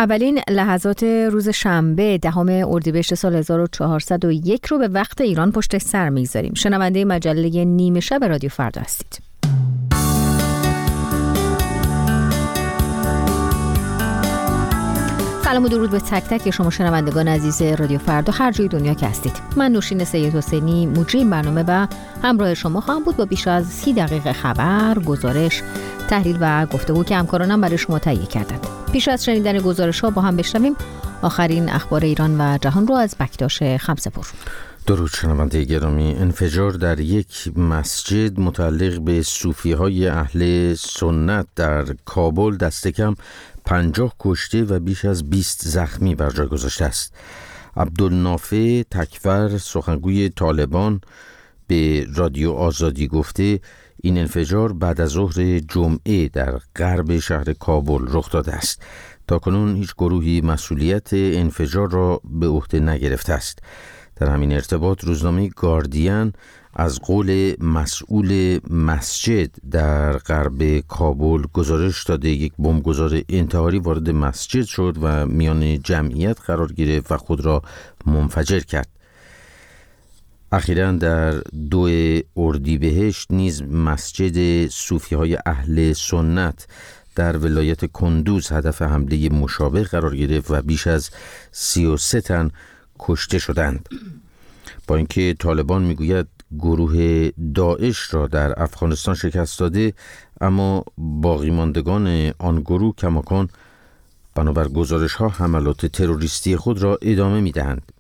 اولین لحظات روز شنبه 10 اردیبهشت سال 1401 رو به وقت ایران پشت سر میگذاریم. شنونده مجله نیمه شب رادیو فردا هستید. سلام و درود به تک تک شما شنوندگان عزیز رادیو فردا هر جای دنیا که هستید. من نوشین سید حسینی مجری برنامه و همراه شما خواهم بود با بیش از 30 دقیقه خبر، گزارش، تحلیل و گفتگو که همکارانم برای شما تهیه کردند. پیش از شنیدن گزارش‌ها با هم بشنویم آخرین اخبار ایران و جهان رو از بکتاش خمسه‌پور. درود شنونده گرامی. انفجار در یک مسجد متعلق به صوفی‌های اهل سنت در کابل دست کم 50 کشته و بیش از 20 زخمی بر جای گذاشته است. عبدالنافع تکفر سخنگوی طالبان به رادیو آزادی گفته این انفجار بعد از ظهر جمعه در غرب شهر کابل رخ داده است. تاکنون هیچ گروهی مسئولیت انفجار را به عهده نگرفته است. در همین ارتباط روزنامه گاردین از قول مسئول مسجد در غرب کابل گزارش داده یک بمبگذار انتحاری وارد مسجد شد و میان جمعیت قرار گرفت و خود را منفجر کرد. اخیراً در 2 اردیبهشت نیز مسجد صوفی‌های اهل سنت در ولایت کندوز هدف حمله مشابه قرار گرفت و بیش از 33 تن کشته شدند. با اینکه طالبان میگوید گروه داعش را در افغانستان شکست داده، اما باقی ماندگان آن گروه کماکان بنابر گزارش‌ها حملات تروریستی خود را ادامه می‌دهند.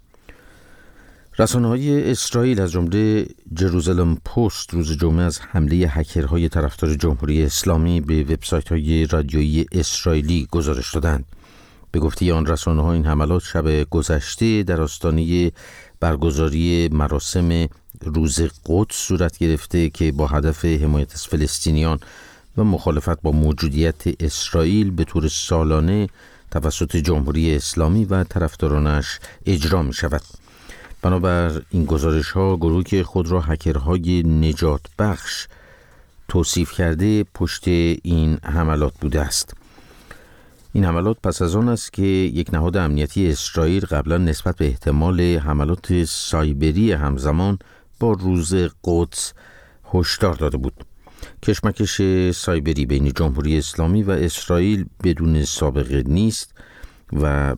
رسانه‌های اسرائیل از جمله جروزالم پست روز جمعه از حمله هکرهای طرفدار جمهوری اسلامی به وبسایت‌های رادیویی اسرائیلی گزارش دادند. به گفته آن رسانه‌ها این حملات شب گذشته در آستانه برگزاری مراسم روز قدس صورت گرفته که با هدف حمایت از فلسطینیان و مخالفت با موجودیت اسرائیل به طور سالانه توسط جمهوری اسلامی و طرفدارانش اجرا می شود. بنابر این گزارش ها گروهی که خود را هکرهای نجات بخش توصیف کرده پشت این حملات بوده است. این حملات پس از آن است که یک نهاد امنیتی اسرائیل قبلا نسبت به احتمال حملات سایبری همزمان با روز قدس هشدار داده بود. کشمکش سایبری بین جمهوری اسلامی و اسرائیل بدون سابقه نیست و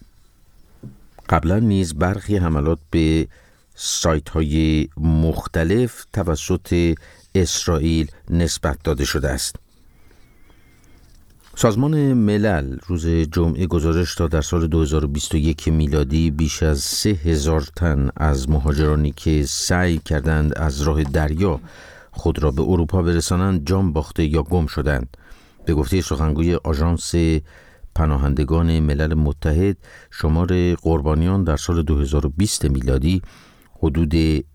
قبلا نیز برخی حملات به سایت‌های مختلف توسط اسرائیل نسبت داده شده است. سازمان ملل روز جمعه گزارش داد در سال 2021 میلادی بیش از 3000 تن از مهاجرانی که سعی کردند از راه دریا خود را به اروپا برسانند جان باخته یا گم شدند. به گفته سخنگوی آژانس پناهندگان ملل متحد شمار قربانیان در سال 2020 میلادی حدود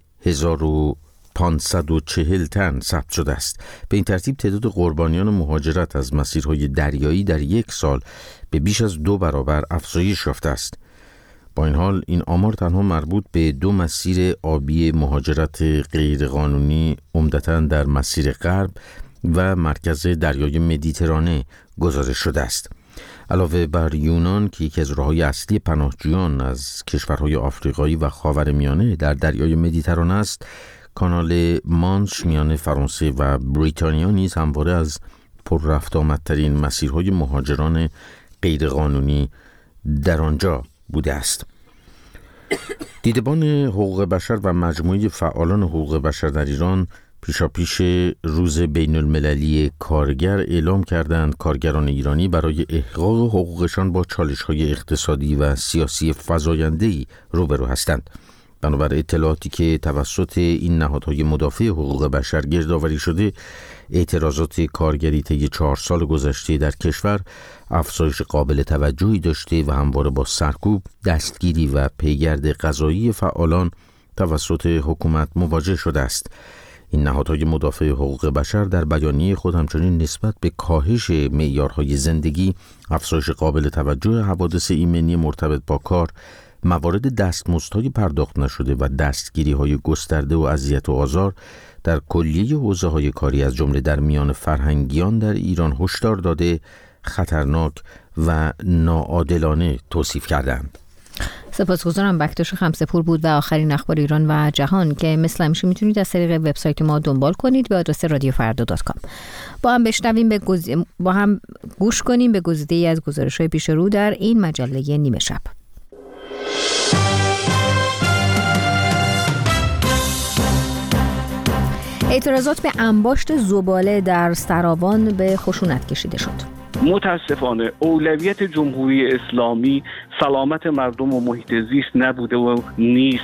1540 تن ثبت شده است. به این ترتیب تعداد قربانیان مهاجرت از مسیرهای دریایی در یک سال به بیش از 2 برابر افزایش یافته است. با این حال این آمار تنها مربوط به 2 مسیر آبی مهاجرت غیرقانونی عمدتاً در مسیر غرب و مرکز دریای مدیترانه گزارش شده است. علاوه بر یونان که یکی از راه‌های اصلی پناهجویان از کشورهای آفریقایی و خاورمیانه در دریای مدیترانه است، کانال مانش میان فرانسه و بریتانیا نیز همواره از پر رفت آمدترین مسیرهای مهاجران غیرقانونی در آنجا بوده است. دیدبان حقوق بشر و مجموعه فعالان حقوق بشر در ایران پیشاپیش روز بین المللی کارگر اعلام کردند کارگران ایرانی برای احقاق حقوقشان با چالش‌های اقتصادی و سیاسی فزاینده‌ای روبرو هستند. بنابر اطلاعاتی که توسط این نهادهای مدافع حقوق بشر گردآوری شده، اعتراضات کارگری طی 4 سال گذشته در کشور افزایش قابل توجهی داشته و همواره با سرکوب، دستگیری و پیگرد قضایی فعالان توسط حکومت مواجه شده است. این نهادهای مدافع حقوق بشر در بیانیه خود همچنین نسبت به کاهش معیارهای زندگی، افزایش قابل توجه حوادث ایمنی مرتبط با کار، موارد دستمزدهای پرداخت نشده و دستگیری‌های گسترده و اذیت و آزار در کلیه حوزه‌های کاری از جمله در میان فرهنگیان در ایران هشدار داده خطرناک و ناعادلانه توصیف کردند. سپاسگزارم. بکتاش خمسه‌پور بود و آخرین اخبار ایران و جهان که مثل همیشه میتونید از طریق وبسایت ما دنبال کنید به آدرس radiofarda.com. با هم گوش کنیم به گزیده‌ای از گزارش‌های پیش رو در این مجله نیمه شب. اعتراضات به انباشت زباله در سراوان به خشونت کشیده شد. متاسفانه اولویت جمهوری اسلامی سلامت مردم و محیط زیست نبوده و نیست.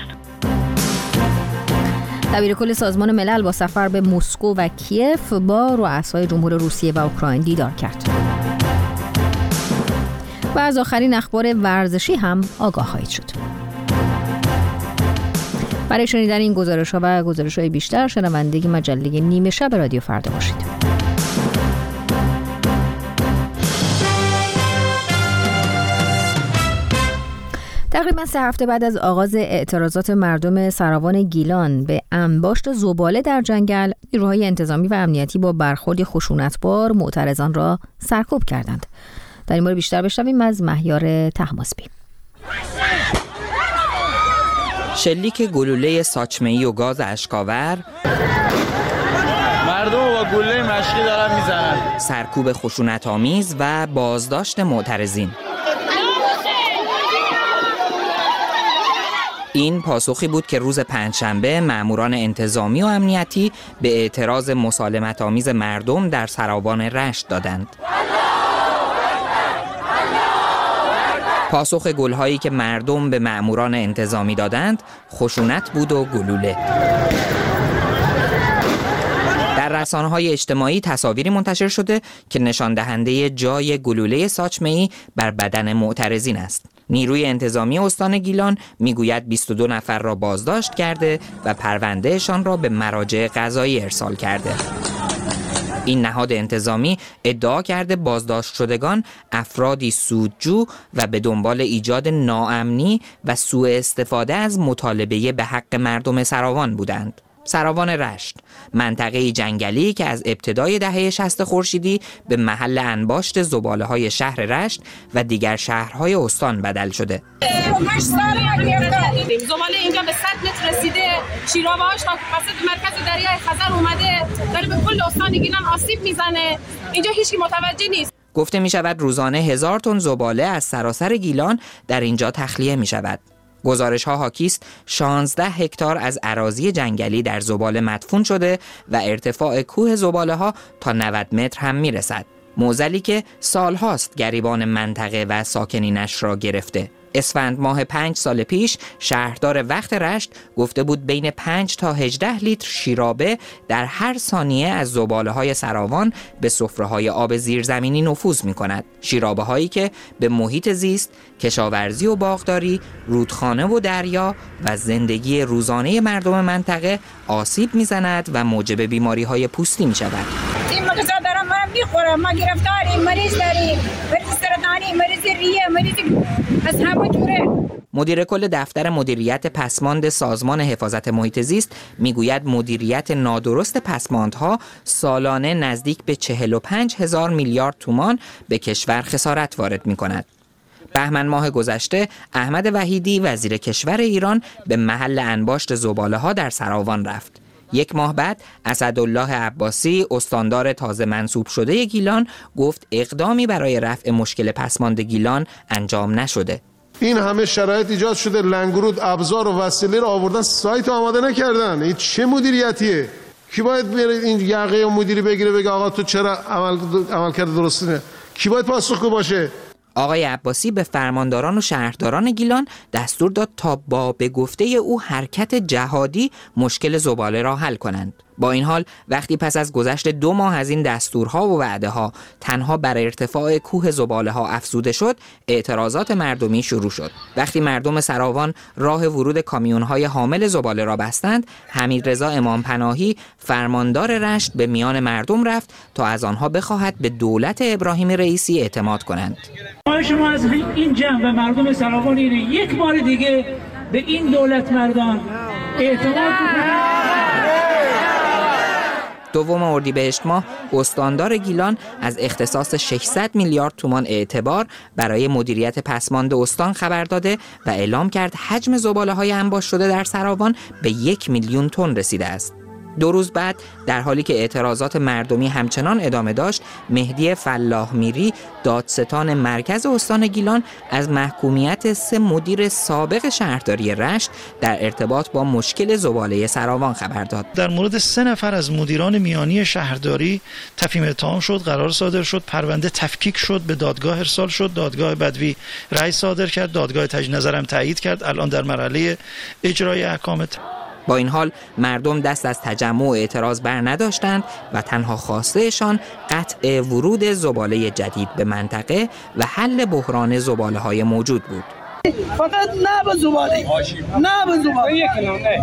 دبیرکل سازمان ملل با سفر به مسکو و کیف با رؤسای جمهور روسیه و اوکراین دیدار کرد. و از آخرین اخبار ورزشی هم آگاه خواهید شد. برای شنیدن این گزارش‌ها و گزارش‌های بیشتر شنونده مجله نیمه شب رادیو فردا باشید. تقریباً 3 هفته بعد از آغاز اعتراضات مردم سراوان گیلان به انباشت زباله در جنگل، نیروهای انتظامی و امنیتی با برخورد خشونتبار معترضان را سرکوب کردند. در این مورد بیشتر بشنویم از مهیار طهماسبی. شلیک گلوله ساچمه‌ای و گاز اشکاور، مردم با گلوله مشکی دارن میزنن، سرکوب خشونت‌آمیز و بازداشت معترضین. این پاسخی بود که روز پنجشنبه ماموران انتظامی و امنیتی به اعتراض مسالمت‌آمیز مردم در سراوان رشت دادند. پاسخ گل‌هایی که مردم به ماموران انتظامی دادند خشونت بود و گلوله. در رسانه‌های اجتماعی تصاویری منتشر شده که نشان دهنده جای گلوله ساچمه‌ای بر بدن معترضین است. نیروی انتظامی استان گیلان میگوید 22 نفر را بازداشت کرده و پروندهشان را به مراجع قضایی ارسال کرده. این نهاد انتظامی ادعا کرده بازداشت شدگان افرادی سودجو و به دنبال ایجاد ناامنی و سوء استفاده از مطالبه به حق مردم سراوان بودند. سراوان رشت، منطقه جنگلی که از ابتدای دهه 60 خورشیدی به محل انباشت زباله‌های شهر رشت و دیگر شهرهای استان بدل شده. 8 سال زباله اینجا به 100 متر رسیده، شیرابه‌هاش تا وسط مرکز دریای خزر اومده، داره به کل استان گیلان آسیب میزنه. اینجا هیچکی متوجه نیست. گفته می شود روزانه 1000 تن زباله از سراسر گیلان در اینجا تخلیه می شود. گزارش‌ها حاکی است 16 هکتار از اراضی جنگلی در زباله مدفون شده و ارتفاع کوه زباله‌ها تا 90 متر هم می‌رسد. معضلی که سال‌هاست گریبان منطقه و ساکنینش را گرفته. اسفند ماه 5 سال پیش شهردار وقت رشت گفته بود بین 5 تا 18 لیتر شیرابه در هر ثانیه از زباله‌های سراوان به سفره‌های آب زیرزمینی نفوذ می‌کند. شیرابه‌هایی که به محیط زیست، کشاورزی و باغداری، رودخانه و دریا و زندگی روزانه مردم منطقه آسیب می‌زند و موجب بیماری‌های پوستی می‌شود. این مغزا دارم من می‌خورم، ما گرفتاریم، مریض داریم، مریض سرطانی، مریض ریه، مریض از همه جوره. مدیر کل دفتر مدیریت پسماند سازمان حفاظت محیط زیست میگوید مدیریت نادرست پسماندها سالانه نزدیک به 45,000 میلیارد تومان به کشور خسارت وارد می‌کند. بهمن ماه گذشته احمد وحیدی وزیر کشور ایران به محل انباشت زباله‌ها در سراوان رفت. 1 ماه بعد اسدالله عباسی استاندار تازه منصوب شده گیلان گفت اقدامی برای رفع مشکل پسماند گیلان انجام نشده. این همه شرایط ایجاد شده، لنگرود ابزار و وسیله رو آوردن، سایت آماده نکردن. این چه مدیریتیه؟ کی باید بره این یقه مدیری بگیره بگه آقا تو چرا عمل کرده درست نه؟ کی باید پاسخگو باشه؟ آقای عباسی به فرمانداران و شهرداران گیلان دستور داد تا با به گفته او حرکت جهادی مشکل زباله را حل کنند. با این حال وقتی پس از گذشت 2 ماه از این دستورها و وعده‌ها تنها بر ارتفاع کوه زباله‌ها افزوده شد، اعتراضات مردمی شروع شد. وقتی مردم سراوان راه ورود کامیون‌های حامل زباله را بستند، حمیدرضا امامپناهی فرماندار رشت به میان مردم رفت تا از آنها بخواهد به دولت ابراهیم رئیسی اعتماد کنند. شما از این جمع و مردم سراوان اینه یک بار دیگه به این دولت مردان اعتماد کنید. دوم اردیبهشت ماه استاندار گیلان از اختصاص 600 میلیارد تومان اعتبار برای مدیریت پسماند استان خبر داده و اعلام کرد حجم زباله‌های انباشت شده در سراوان به 1 میلیون تن رسیده است. 2 روز بعد در حالی که اعتراضات مردمی همچنان ادامه داشت، مهدی فلاح میری دادستان مرکز استان گیلان از محکومیت 3 مدیر سابق شهرداری رشت در ارتباط با مشکل زباله سراوان خبر داد. در مورد 3 نفر از مدیران میانی شهرداری تفهیم اتهام شد، قرار صادر شد، پرونده تفکیک شد، به دادگاه ارسال شد، دادگاه بدوی رأی صادر کرد، دادگاه تجدید نظرم تایید کرد، الان در مرحله اجرای احکام. با این حال مردم دست از تجمع و اعتراض بر نداشتند و تنها خواستهشان قطع ورود زباله جدید به منطقه و حل بحران زباله‌های موجود بود. فقط نه به زباله.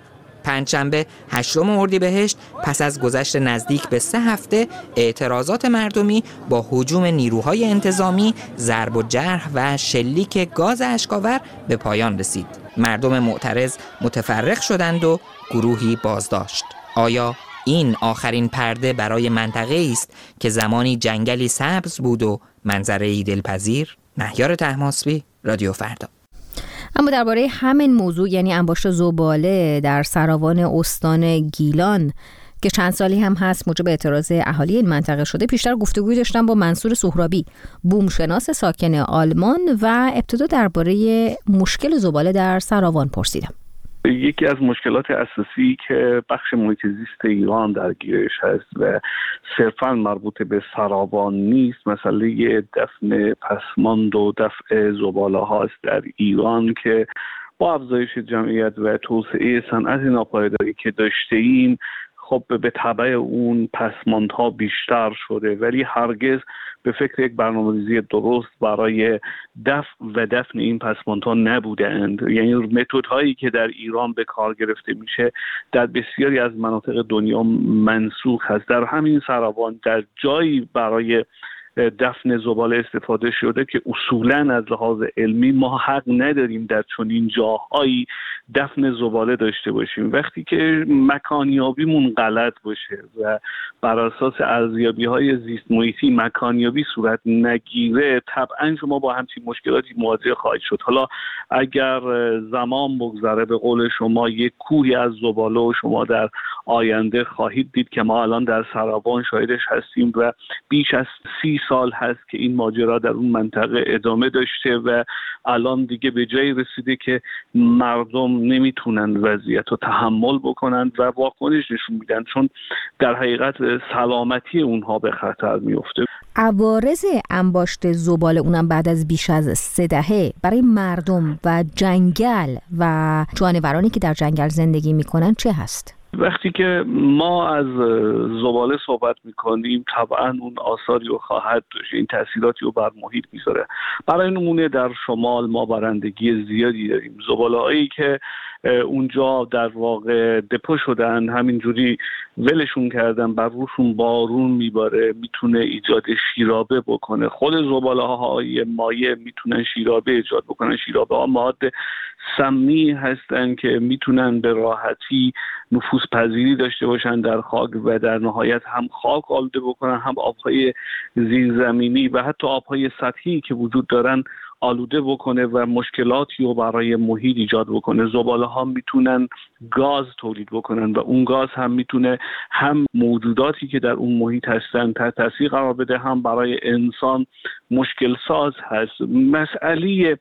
پنجشنبه 8 اردیبهشت پس از گذشت نزدیک به 3 هفته اعتراضات مردمی با هجوم نیروهای انتظامی، ضرب و جرح و شلیک گاز اشک‌آور به پایان رسید. مردم معترض متفرق شدند و گروهی بازداشت. آیا این آخرین پرده برای منطقه است که زمانی جنگلی سبز بود و منظره‌ای دلپذیر؟ مهیار طهماسبی، رادیو فردا. اما درباره همین موضوع، یعنی انباشت زباله در سراوان استان گیلان که چند سالی هم هست موجب اعتراض اهالی این منطقه شده، پیشتر گفتگوی داشتم با منصور سهرابی، بومشناس ساکن آلمان، و ابتدا درباره مشکل زباله در سراوان پرسیدم. یکی از مشکلات اساسی که بخش محیط زیست ایران درگیرش هست و صرفاً مربوط به سراوان نیست، مسئله دفن پسماند و دفع زباله هاست در ایران که با افزایش جمعیت و توسعه صنعت ناپایداری که داشته ایم، خب به تبع اون پسماندها بیشتر شده، ولی هرگز به فکر یک برنامه‌ریزی درست برای دفع و دفن این پسماندها نبودند. یعنی متدهایی که در ایران به کار گرفته میشه در بسیاری از مناطق دنیا منسوخ هست. در همین سراوان در جایی برای دفن زباله استفاده شده که اصولاً از لحاظ علمی ما حق نداریم در چنین جاهایی دفن زباله داشته باشیم. وقتی که مکانیابیمون غلط باشه و بر اساس ارزیابی‌های زیست محیطی مکانیابی صورت نگیره، طبعاً شما با همچین مشکلاتی مواجه خواهید شد. حالا اگر زمان بگذره، به قول شما، یک کوهی از زباله و شما در آینده خواهید دید که ما الان در سراوان شاهدش هستیم و بیش از 30 سال هست که این ماجرا در اون منطقه ادامه داشته و الان دیگه به جایی رسیده که مردم نمیتونن وضعیت رو تحمل بکنن و واکنش نشون میدن، چون در حقیقت سلامتی اونها به خطر میفته. عوارض انباشت زباله، اونم بعد از بیش از 3 دهه، برای مردم و جنگل و جانورانی که در جنگل زندگی میکنن چه هست؟ وقتی که ما از زباله صحبت میکنیم، طبعا اون آثاری رو خواهد داشت، این تاثیراتی رو بر محیط میذاره. برای نمونه در شمال ما بارندگی زیادی داریم. زباله‌هایی که اونجا در واقع دپو شدن، همینجوری ولشون کردن، بر روشون بارون میباره، میتونه ایجاد شیرابه بکنه. خود زباله‌های مایع میتونن شیرابه ایجاد بکنن. شیرابه ها مواد سمی هستن که میتونن به راحتی نفوذ پذیری داشته باشن در خاک و در نهایت هم خاک آلوده بکنن، هم آبهای زیرزمینی و حتی آبهای سطحی که وجود دارن آلوده بکنه و مشکلاتی رو برای محیط ایجاد بکنه. زباله ها میتونن گاز تولید بکنن و اون گاز هم میتونه هم موجوداتی که در اون محیط هستن تحت تاثیر قرار بده، هم برای انسان مشکل ساز هست. مسئله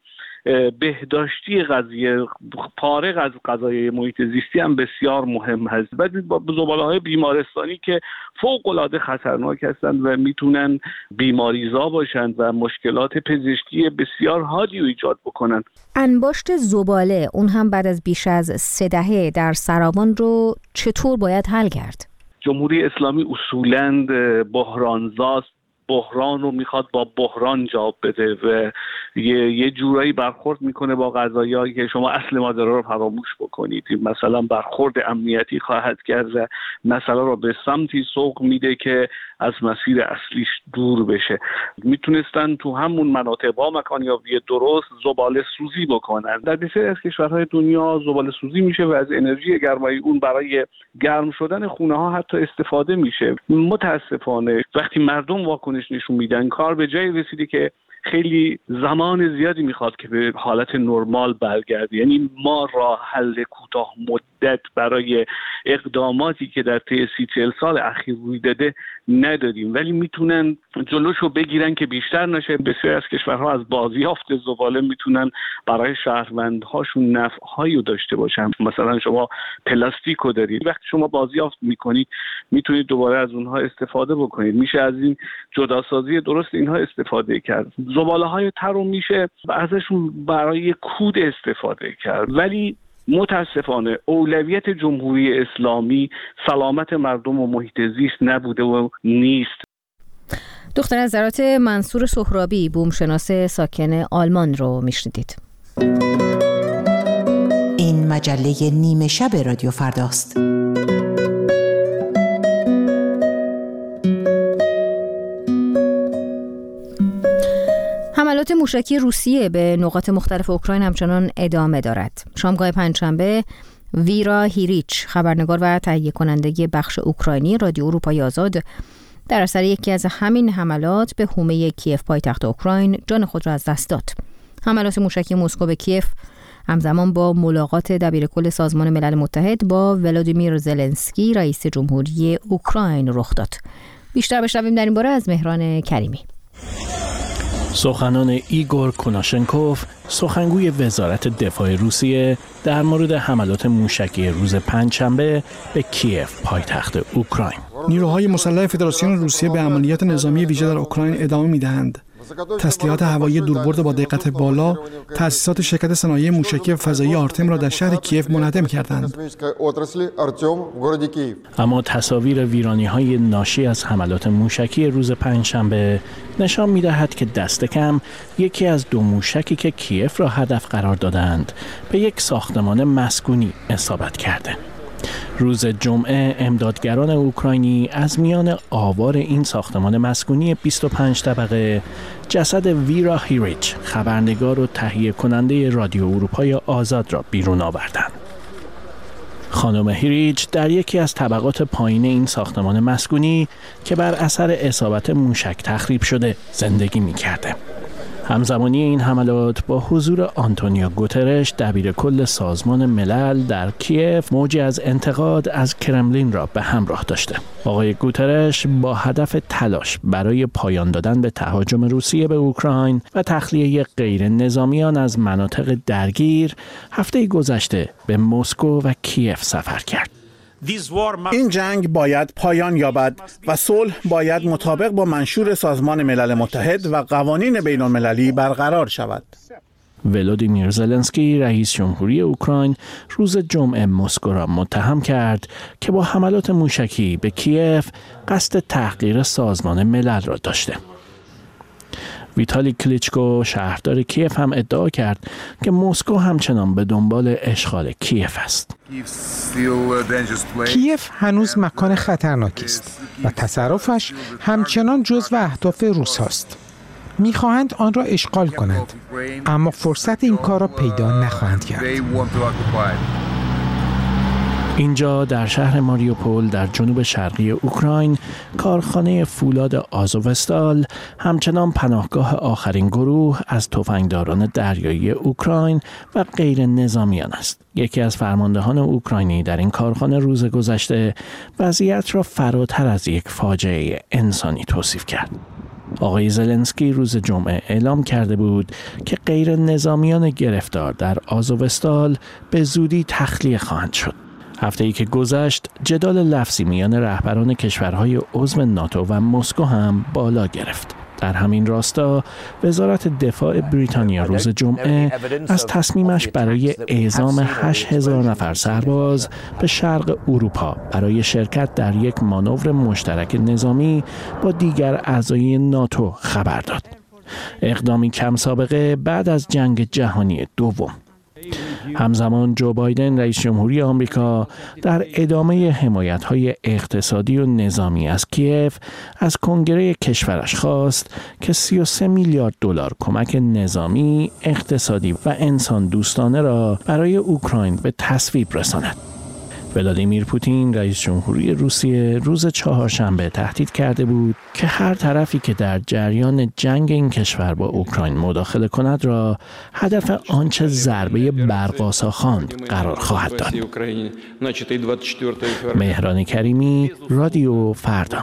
بهداشتی قضیه، فارغ از قضایای محیط زیستی، هم بسیار مهم هست. و زباله‌های بیمارستانی که فوق‌العاده خطرناک هستند و میتونن بیماریزا باشند و مشکلات پزشکی بسیار حادی رو ایجاد بکنن. انباشت زباله، اون هم بعد از بیش از 3 دهه در سراوان، رو چطور باید حل کرد؟ جمهوری اسلامی اصولاً بحرانزاست بحران رو میخواد با بحران جواب بده و یه جورایی برخورد میکنه با قضایایی که شما اصل ماجرا رو فراموش بکنید. مثلا برخورد امنیتی خواهد کرد و مسئله رو به سمتی سوق میده که از مسیر اصلیش دور بشه. میتونستن تو همون مناطق با مکانیابی درست زباله سوزی بکنن. در بسیاری از کشورهای دنیا زباله سوزی میشه و از انرژی گرمایی اون برای گرم شدن خونه ها حتی استفاده میشه. متاسفانه وقتی مردم واکنش نشون میدن کار به جایی رسیده که خیلی زمان زیادی میخواد که به حالت نرمال برگرده. یعنی ما راه حل کوتاه مدت برای اقداماتی که در طی 30-40 سال اخیر روی داده نداریم، ولی میتونن جلوشو بگیرن که بیشتر نشه. بسیاری از کشورها از بازیافت زباله میتونن برای شهروندهاشون نفعهایی رو داشته باشن. مثلا شما پلاستیکو دارید، وقتی شما بازیافت میکنید میتونید دوباره از اونها استفاده بکنید. میشه از این جداسازی درست اینها استفاده کرد. زباله های تر رو میشه ازشون برای کود استفاده کرد، ولی متاسفانه اولویت جمهوری اسلامی سلامت مردم و محیط زیست نبوده و نیست. دکتر نظرات منصور سهرابی، بومشناس ساکن آلمان رو میشنیدید. این مجله نیمه شب رادیو فرداست. حملات موشکی روسیه به نقاط مختلف اوکراین همچنان ادامه دارد. شامگاه پنجشنبه ویرا هیریچ، خبرنگار و تهیه کننده بخش اوکراینی رادیو اروپای آزاد، در اثر یکی از همین حملات به حومه کیف پایتخت اوکراین جان خود را از دست داد. حملات موشکی مسکو به کیف همزمان با ملاقات دبیرکل سازمان ملل متحد با ولادیمیر زلنسکی رئیس جمهوری اوکراین رخ داد. بیشتر بشنویم در این باره از مهران کریمی. سخنان ایگور کوناشنکوف، سخنگوی وزارت دفاع روسیه، در مورد حملات موشکی روز پنجشنبه به کیف پایتخت اوکراین. نیروهای مسلح فدراسیون روسیه به عملیات نظامی ویژه در اوکراین ادامه می‌دهند. تسلیحات هوایی دوربرد با دقت بالا تأسیسات شرکت صنایع موشکی فضایی آرتم را در شهر کیف منهدم کردند. اما تصاویر ویرانی‌های ناشی از حملات موشکی روز پنجشنبه نشان می‌دهد که دست کم یکی از دو موشکی که کیف را هدف قرار دادند به یک ساختمان مسکونی اصابت کرده. روز جمعه امدادگران اوکراینی از میان آوار این ساختمان مسکونی 25 طبقه جسد ویرا هیریچ، خبرنگار و تهیه کننده رادیو اروپای آزاد را بیرون آوردند. خانم هیریچ در یکی از طبقات پایین این ساختمان مسکونی که بر اثر اصابت موشک تخریب شده زندگی می‌کرده. همزمانی این حملات با حضور آنتونیو گوترش، دبیرکل سازمان ملل در کیف، موجی از انتقاد از کرملین را به همراه داشته. آقای گوترش با هدف تلاش برای پایان دادن به تهاجم روسیه به اوکراین و تخلیه غیر نظامیان از مناطق درگیر، هفته گذشته به مسکو و کیف سفر کرد. این جنگ باید پایان یابد و صلح باید مطابق با منشور سازمان ملل متحد و قوانین بین المللی برقرار شود. ولادیمیر زلنسکی رئیس جمهوری اوکراین روز جمعه مسکو را متهم کرد که با حملات موشکی به کیف قصد تحقیر سازمان ملل را داشته. ویتالی کلیچکو شهردار کیف هم ادعا کرد که مسکو همچنان به دنبال اشغال کیف است. کیف هنوز مکان خطرناکی است و تصرفش همچنان جزو اهداف روس است. می‌خواهند آن را اشغال کنند، اما فرصت این کار را پیدا نخواهند کرد. اینجا در شهر ماریوپول در جنوب شرقی اوکراین، کارخانه فولاد آزوفستال همچنان پناهگاه آخرین گروه از تفنگداران دریایی اوکراین و غیر نظامیان است. یکی از فرماندهان اوکراینی در این کارخانه روز گذشته وضعیت را فراتر از یک فاجعه انسانی توصیف کرد. آقای زلنسکی روز جمعه اعلام کرده بود که غیر نظامیان گرفتار در آزوفستال به زودی تخلیه خواهند شد. هفته‌ای که گذشت جدال لفظی میان رهبران کشورهای عضو ناتو و مسکو هم بالا گرفت. در همین راستا وزارت دفاع بریتانیا روز جمعه از تصمیمش برای اعزام 8,000 نفر سرباز به شرق اروپا برای شرکت در یک مانور مشترک نظامی با دیگر اعضای ناتو خبر داد. اقدامی کم سابقه بعد از جنگ جهانی دوم. همزمان جو بایدن رئیس جمهوری آمریکا در ادامه حمایت‌های اقتصادی و نظامی از کیف از کنگره کشورش خواست که 33 میلیارد دلار کمک نظامی، اقتصادی و انسان دوستانه را برای اوکراین به تصویب رساند. ولادیمیر پوتین رئیس جمهوری روسیه روز چهارشنبه تهدید کرده بود که هر طرفی که در جریان جنگ این کشور با اوکراین مداخله کند را هدف آنچه ضربه برق‌آسا خواند قرار خواهد داد. مهران کریمی، رادیو فردا.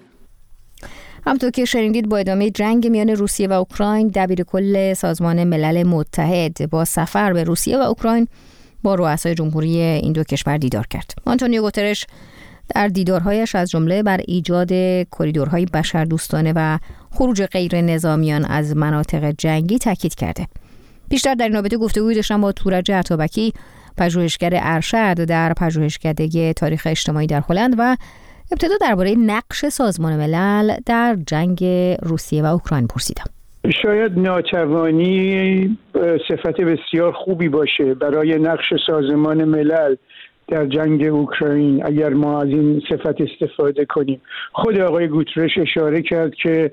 همونطور که شنیدید با ادامه جنگ میان روسیه و اوکراین، دبیرکل سازمان ملل متحد با سفر به روسیه و اوکراین با رؤسای جمهوری این دو کشور دیدار کرد. آنتونیو گوترش در دیدارهایش از جمله بر ایجاد کریدورهای بشردوستانه و خروج غیر نظامیان از مناطق جنگی تاکید کرده. بیشتر در این رابطه گفتگویی داشتم با تورج عطابکی، پژوهشگر ارشد در پژوهشکده تاریخ اجتماعی در هلند و ابتدا درباره نقش سازمان ملل در جنگ روسیه و اوکراین پرسیدم. شاید ناتوانی صفت بسیار خوبی باشه برای نقش سازمان ملل در جنگ اوکراین اگر ما از این صفت استفاده کنیم. خود آقای گوترش اشاره کرد که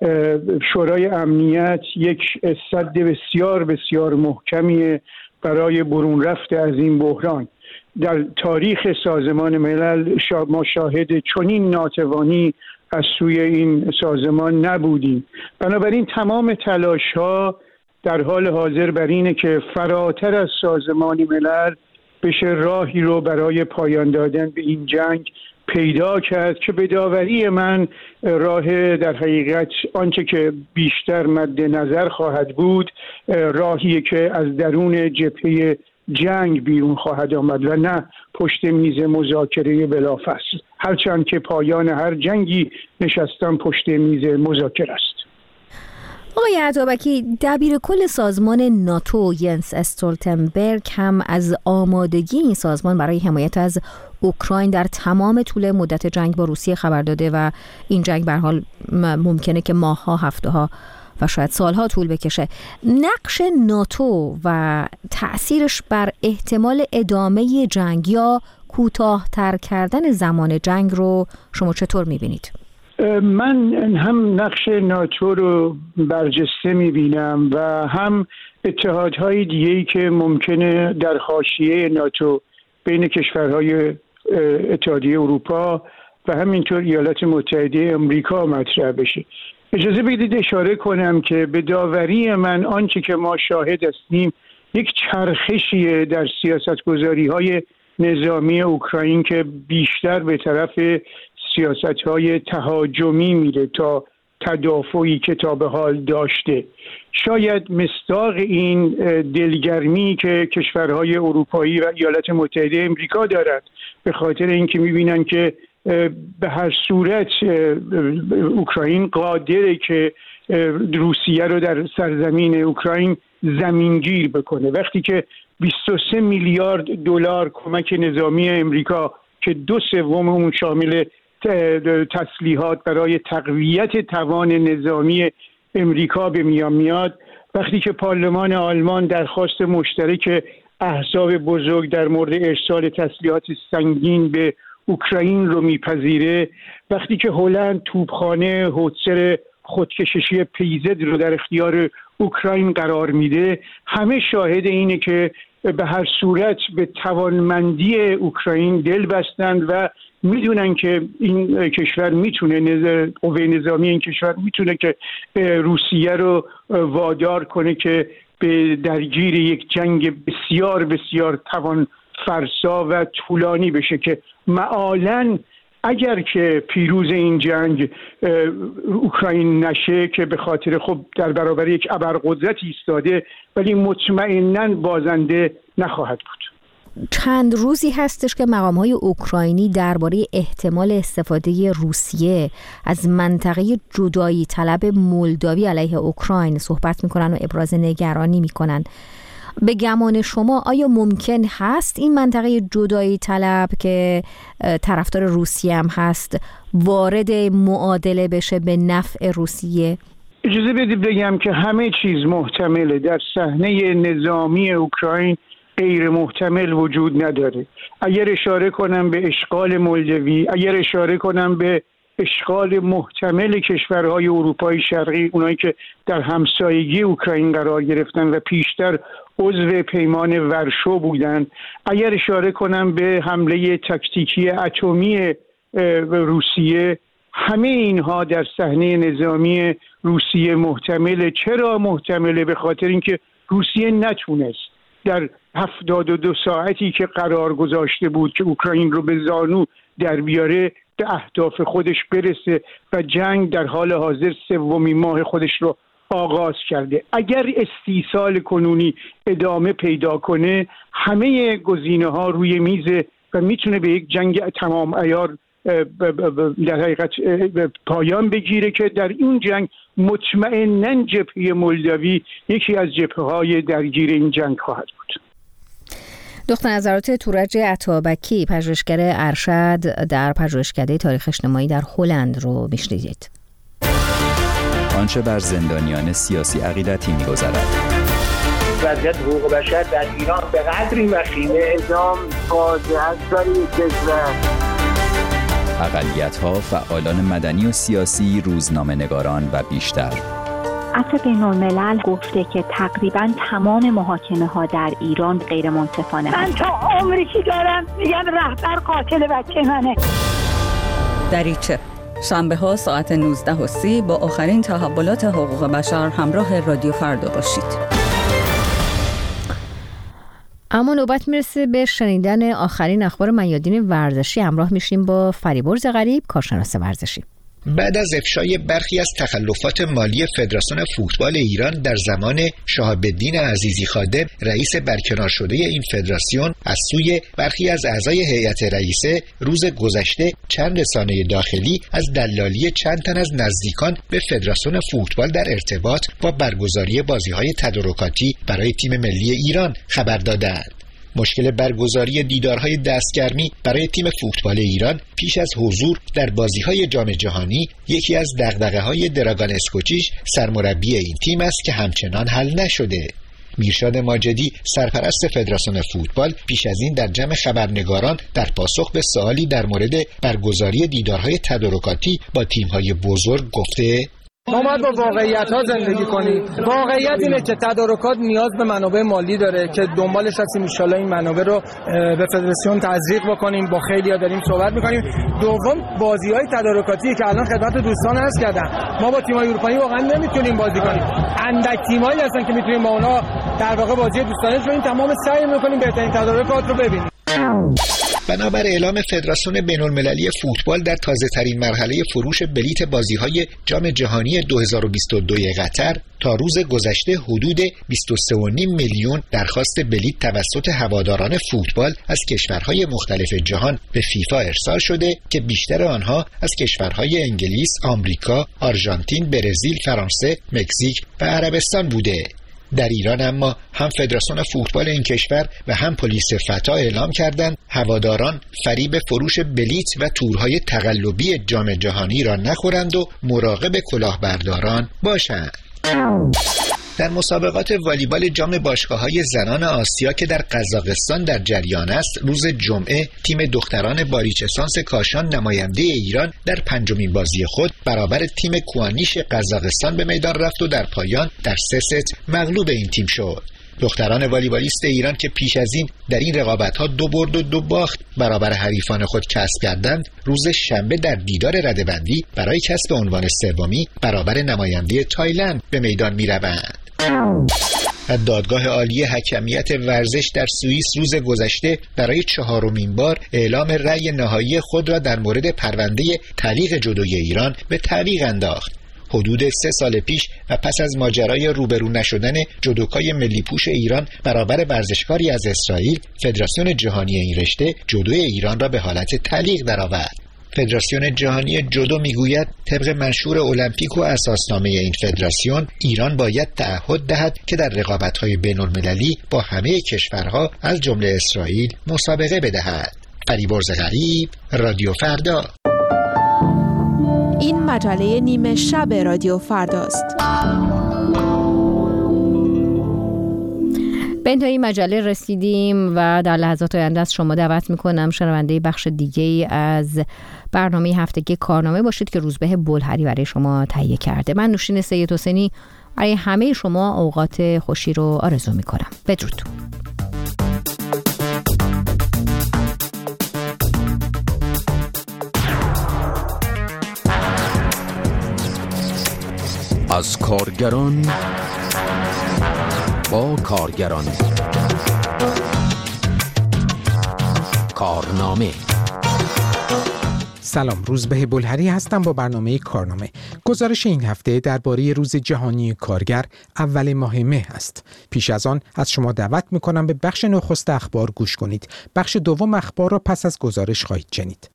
شورای امنیت یک سد بسیار بسیار محکمی برای برون رفت از این بحران. در تاریخ سازمان ملل ما شاهد چنین ناتوانی از سوی این سازمان نبودیم. بنابراین تمام تلاش‌ها در حال حاضر بر اینه که فراتر از سازمان ملل بشه راهی رو برای پایان دادن به این جنگ پیدا کرد که به داوری من راه در حقیقت آنچه که بیشتر مد نظر خواهد بود راهیه که از درون جبهه جنگ بیرون خواهد آمد و نه پشت میز مذاکره بلافاصله، هرچند که پایان هر جنگی نشستن پشت میز مذاکره است. آقای عطابکی، دبیرکل سازمان ناتو ینس استولتنبرگ هم از آمادگی این سازمان برای حمایت از اوکراین در تمام طول مدت جنگ با روسیه خبر داده و این جنگ به هر حال ممکنه که ماه‌ها، هفته‌ها و شاید سالها طول بکشه. نقش ناتو و تأثیرش بر احتمال ادامه جنگ یا کوتاه‌تر کردن زمان جنگ رو شما چطور می‌بینید؟ من هم نقش ناتو رو برجسته می‌بینم و هم اتحادهای دیگه‌ای که ممکنه در حاشیه ناتو بین کشورهای اتحادیه اروپا و همینطور ایالات متحده آمریکا مطرح بشه. اجازه بدید اشاره کنم که به داوری من آنچه که ما شاهد هستیم یک چرخشیه در سیاستگذاری‌های نظامی اوکراین که بیشتر به طرف سیاست‌های تهاجمی میره تا تدافعی که تا به حال داشته. شاید مصداق این دلگرمی که کشورهای اروپایی و ایالات متحده آمریکا دارد به خاطر اینکه می‌بینن که به هر صورت اوکراین قادره که روسیه رو در سرزمین اوکراین زمینگیر بکنه. وقتی که 23 میلیارد دلار کمک نظامی امریکا که 2/3 اون شامل تسلیحات برای تقویت توان نظامی امریکا به میان میاد، وقتی که پارلمان آلمان درخواست مشترک احزاب بزرگ در مورد ارسال تسلیحات سنگین به اوکراین رو میپذیره، وقتی که هلند توپخانه هوتسر خودکشی پیزد رو در اختیار اوکراین قرار میده، همه شاهد اینه که به هر صورت به توانمندی اوکراین دل بستند و میدونن که این کشور میتونه، قوه نظامی این کشور میتونه که روسیه رو وادار کنه که به درگیر یک جنگ بسیار بسیار توان فرسا و طولانی بشه که معالاً اگر که پیروز این جنگ اوکراین نشه که به خاطر خب در برابر یک ابرقدرت ایستاده، ولی مطمئناً بازنده نخواهد بود. چند روزی هستش که مقام‌های اوکراینی درباره احتمال استفاده روسیه از منطقه جدایی طلب مولداوی علیه اوکراین صحبت میکنن و ابراز نگرانی میکنن. به گمان شما آیا ممکن هست این منطقه جدایی طلب که طرفدار روسیه هم هست وارد معادله بشه به نفع روسیه؟ اجازه بدید بگم که همه چیز محتمله. در صحنه نظامی اوکراین غیر محتمل وجود نداره. اگر اشاره کنم به اشغال مولدوی، اگر اشاره کنم به اشغال محتمل کشورهای اروپای شرقی، اونایی که در همسایگی اوکراین قرار گرفتن و پیشتر عضو پیمان ورشو بودن، اگر اشاره کنم به حمله تاکتیکی اتمی روسیه، همه اینها در صحنه نظامی روسیه محتمله. چرا محتمله؟ به خاطر اینکه روسیه نتونست در 72 ساعتی که قرار گذاشته بود که اوکراین رو به زانو در بیاره به اهداف خودش برسه و جنگ در حال حاضر سومین ماه خودش رو آغاز کرده. اگر استیصال کنونی ادامه پیدا کنه، همه گزینه‌ها روی میزه و میتونه به یک جنگ تمام عیار در حقیقت پایان بگیره که در این جنگ مطمئناً جبهه مولداوی یکی از جبهه‌های درگیر این جنگ خواهد بود. دکتر نظرات تورج عطابکی، پژوهشگر ارشد در پژوهشکده تاریخ اجتماعی در هلند رو میشنیدید. آنچه بر زندانیان سیاسی عقیدتی می‌گذرد. وضعیت حقوق بشر در ایران به قدری وخیمه، اعدام فاجعه است در این کشور. اقلیت‌ها، فعالان مدنی و سیاسی، روزنامه‌نگاران و بیشتر. عفو بین‌الملل گفته که تقریباً تمام محاکمه‌ها در ایران غیر منصفانه من تا عمری که دارم میگم رهبر قاتل بچه منه. دریچه شنبه‌ها ساعت 19:30 با آخرین تحولات حقوق بشر همراه رادیو فردا باشید. اما نوبت میرسه به شنیدن آخرین اخبار میادین ورزشی. همراه میشیم با فریبرز غریب، کارشناس ورزشی. بعد از افشای برخی از تخلفات مالی فدراسیون فوتبال ایران در زمان شهاب‌الدین عزیزی خادم، رئیس برکنار شده این فدراسیون، از سوی برخی از اعضای هیئت رئیسه، روز گذشته چند رسانه داخلی از دلالی چند تن از نزدیکان به فدراسیون فوتبال در ارتباط با برگزاری بازی‌های تدارکاتی برای تیم ملی ایران خبر دادند. مشکل برگزاری دیدارهای دستگرمی برای تیم فوتبال ایران پیش از حضور در بازی‌های جام جهانی یکی از دغدغه‌های دراگان اسکوچیچ، سرمربی این تیم است که همچنان حل نشده. میرشاد ماجدی، سرپرست فدراسیون فوتبال، پیش از این در جمع خبرنگاران در پاسخ به سوالی در مورد برگزاری دیدارهای تدارکاتی با تیم‌های بزرگ گفته: ما باید با واقعیت‌ها زندگی کنیم. واقعیت اینه که تدارکات نیاز به منابع مالی داره که دنبالش هستیم. ان شاءالله این منابع رو به فدراسیون تزریق بکنیم. با خیلی‌ها داریم صحبت می‌کنیم. دوم، بازی‌های تدارکاتی که الان خدمت دوستان عرض کردم، ما با تیم‌های اروپایی واقعا نمی‌تونیم بازی کنیم. اندک تیمایی هستن که می‌تونیم با اونها در واقع بازی دوستانه کنیم. تمام سعی می‌کنیم بهترین تدارکات رو ببینیم. بنابر اعلام فدراسیون بین‌المللی فوتبال، در تازه‌ترین مرحله فروش بلیت بازی‌های جام جهانی 2022 قطر تا روز گذشته حدود 23.5 میلیون درخواست بلیت توسط هواداران فوتبال از کشورهای مختلف جهان به فیفا ارسال شده که بیشتر آنها از کشورهای انگلیس، آمریکا، آرژانتین، برزیل، فرانسه، مکزیک و عربستان بوده. در ایران اما هم فدراسیون فوتبال این کشور و هم پلیس فتا اعلام کردند هواداران فریب فروش بلیت و تورهای تقلبی جام جهانی را نخورند و مراقب کلاهبرداران باشند. در مسابقات والیبال جام باشگاه‌های زنان آسیا که در قزاقستان در جریان است، روز جمعه تیم دختران باریچسانس کاشان نماینده ایران در پنجمین بازی خود برابر تیم کوانیش قزاقستان به میدان رفت و در پایان در 3 ست مغلوب این تیم شد. دختران والیبالیست ایران که پیش از این در این رقابت‌ها 2 برد و 2 باخت برابر حریفان خود کسب کردند، روز شنبه در دیدار رده‌بندی برای کسب عنوان سومی برابر نماینده تایلند به میدان می‌روند. دادگاه عالی حکمیت ورزش در سوئیس روز گذشته برای 4مین بار اعلام رأی نهایی خود را در مورد پرونده تعلیق جدوی ایران به تعویق انداخت. حدود 3 سال پیش و پس از ماجرای روبرو نشدن جودوکای ملی پوش ایران برابر ورزشکاری از اسرائیل، فدراسیون جهانی این رشته جودوی ایران را به حالت تعلیق درآورد. فدراسیون جهانی جودو میگوید طبق منشور المپیک و اساسنامه این فدراسیون، ایران باید تعهد دهد که در رقابت‌های بین‌المللی با همه کشورها از جمله اسرائیل مسابقه بدهد. فریبرز غریب، رادیو فردا. این مجله نیمه شب رادیو فرداست. به انتهای مجله رسیدیم و در لحظات آینده از شما دعوت میکنم شنونده بخش دیگه از برنامه هفتگی کارنامه باشید که روزبه بلهری برای شما تهیه کرده. من نوشین سید حسینی برای همه شما اوقات خوشی رو آرزو میکنم. بدرود. از کارگران با کارگران، کارنامه. سلام، روزبه بلهری هستم با برنامه کارنامه. گزارش این هفته درباره روز جهانی کارگر اول ماه مه است. پیش از آن از شما دعوت میکنم به بخش نخست اخبار گوش کنید. بخش دوم اخبار را پس از گزارش خواهید شنید.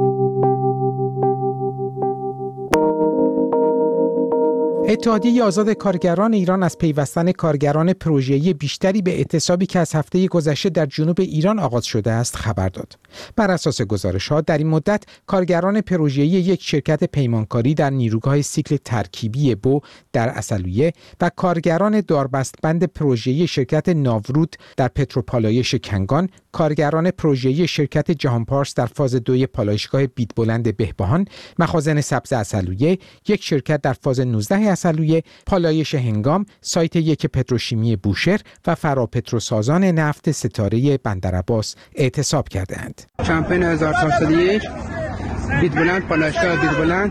اتحادیه آزاد کارگران ایران از پیوستن کارگران پروژه‌ای بیشتری به اعتصابی که از هفته گذشته در جنوب ایران آغاز شده است خبر داد. بر اساس گزارش‌ها در این مدت کارگران پروژه‌ای یک شرکت پیمانکاری در نیروگاه سیکل ترکیبی بو در عسلویه و کارگران داربستبند پروژه‌ای شرکت ناورود در پتروپالایش کنگان، کارگران پروژه‌ای شرکت جهانپارس در فاز 2 پالایشگاه بیدبلند بهبهان، مخازن سبز عسلویه، یک شرکت در فاز 19 عسلویه، پالایش هنگام، سایت 1 پتروشیمی بوشهر و فراپتروسازان نفت ستاره بندرعباس اعتصاب کردند. کمپین 1401 بیدبلند، پالایشگاه بیدبلند.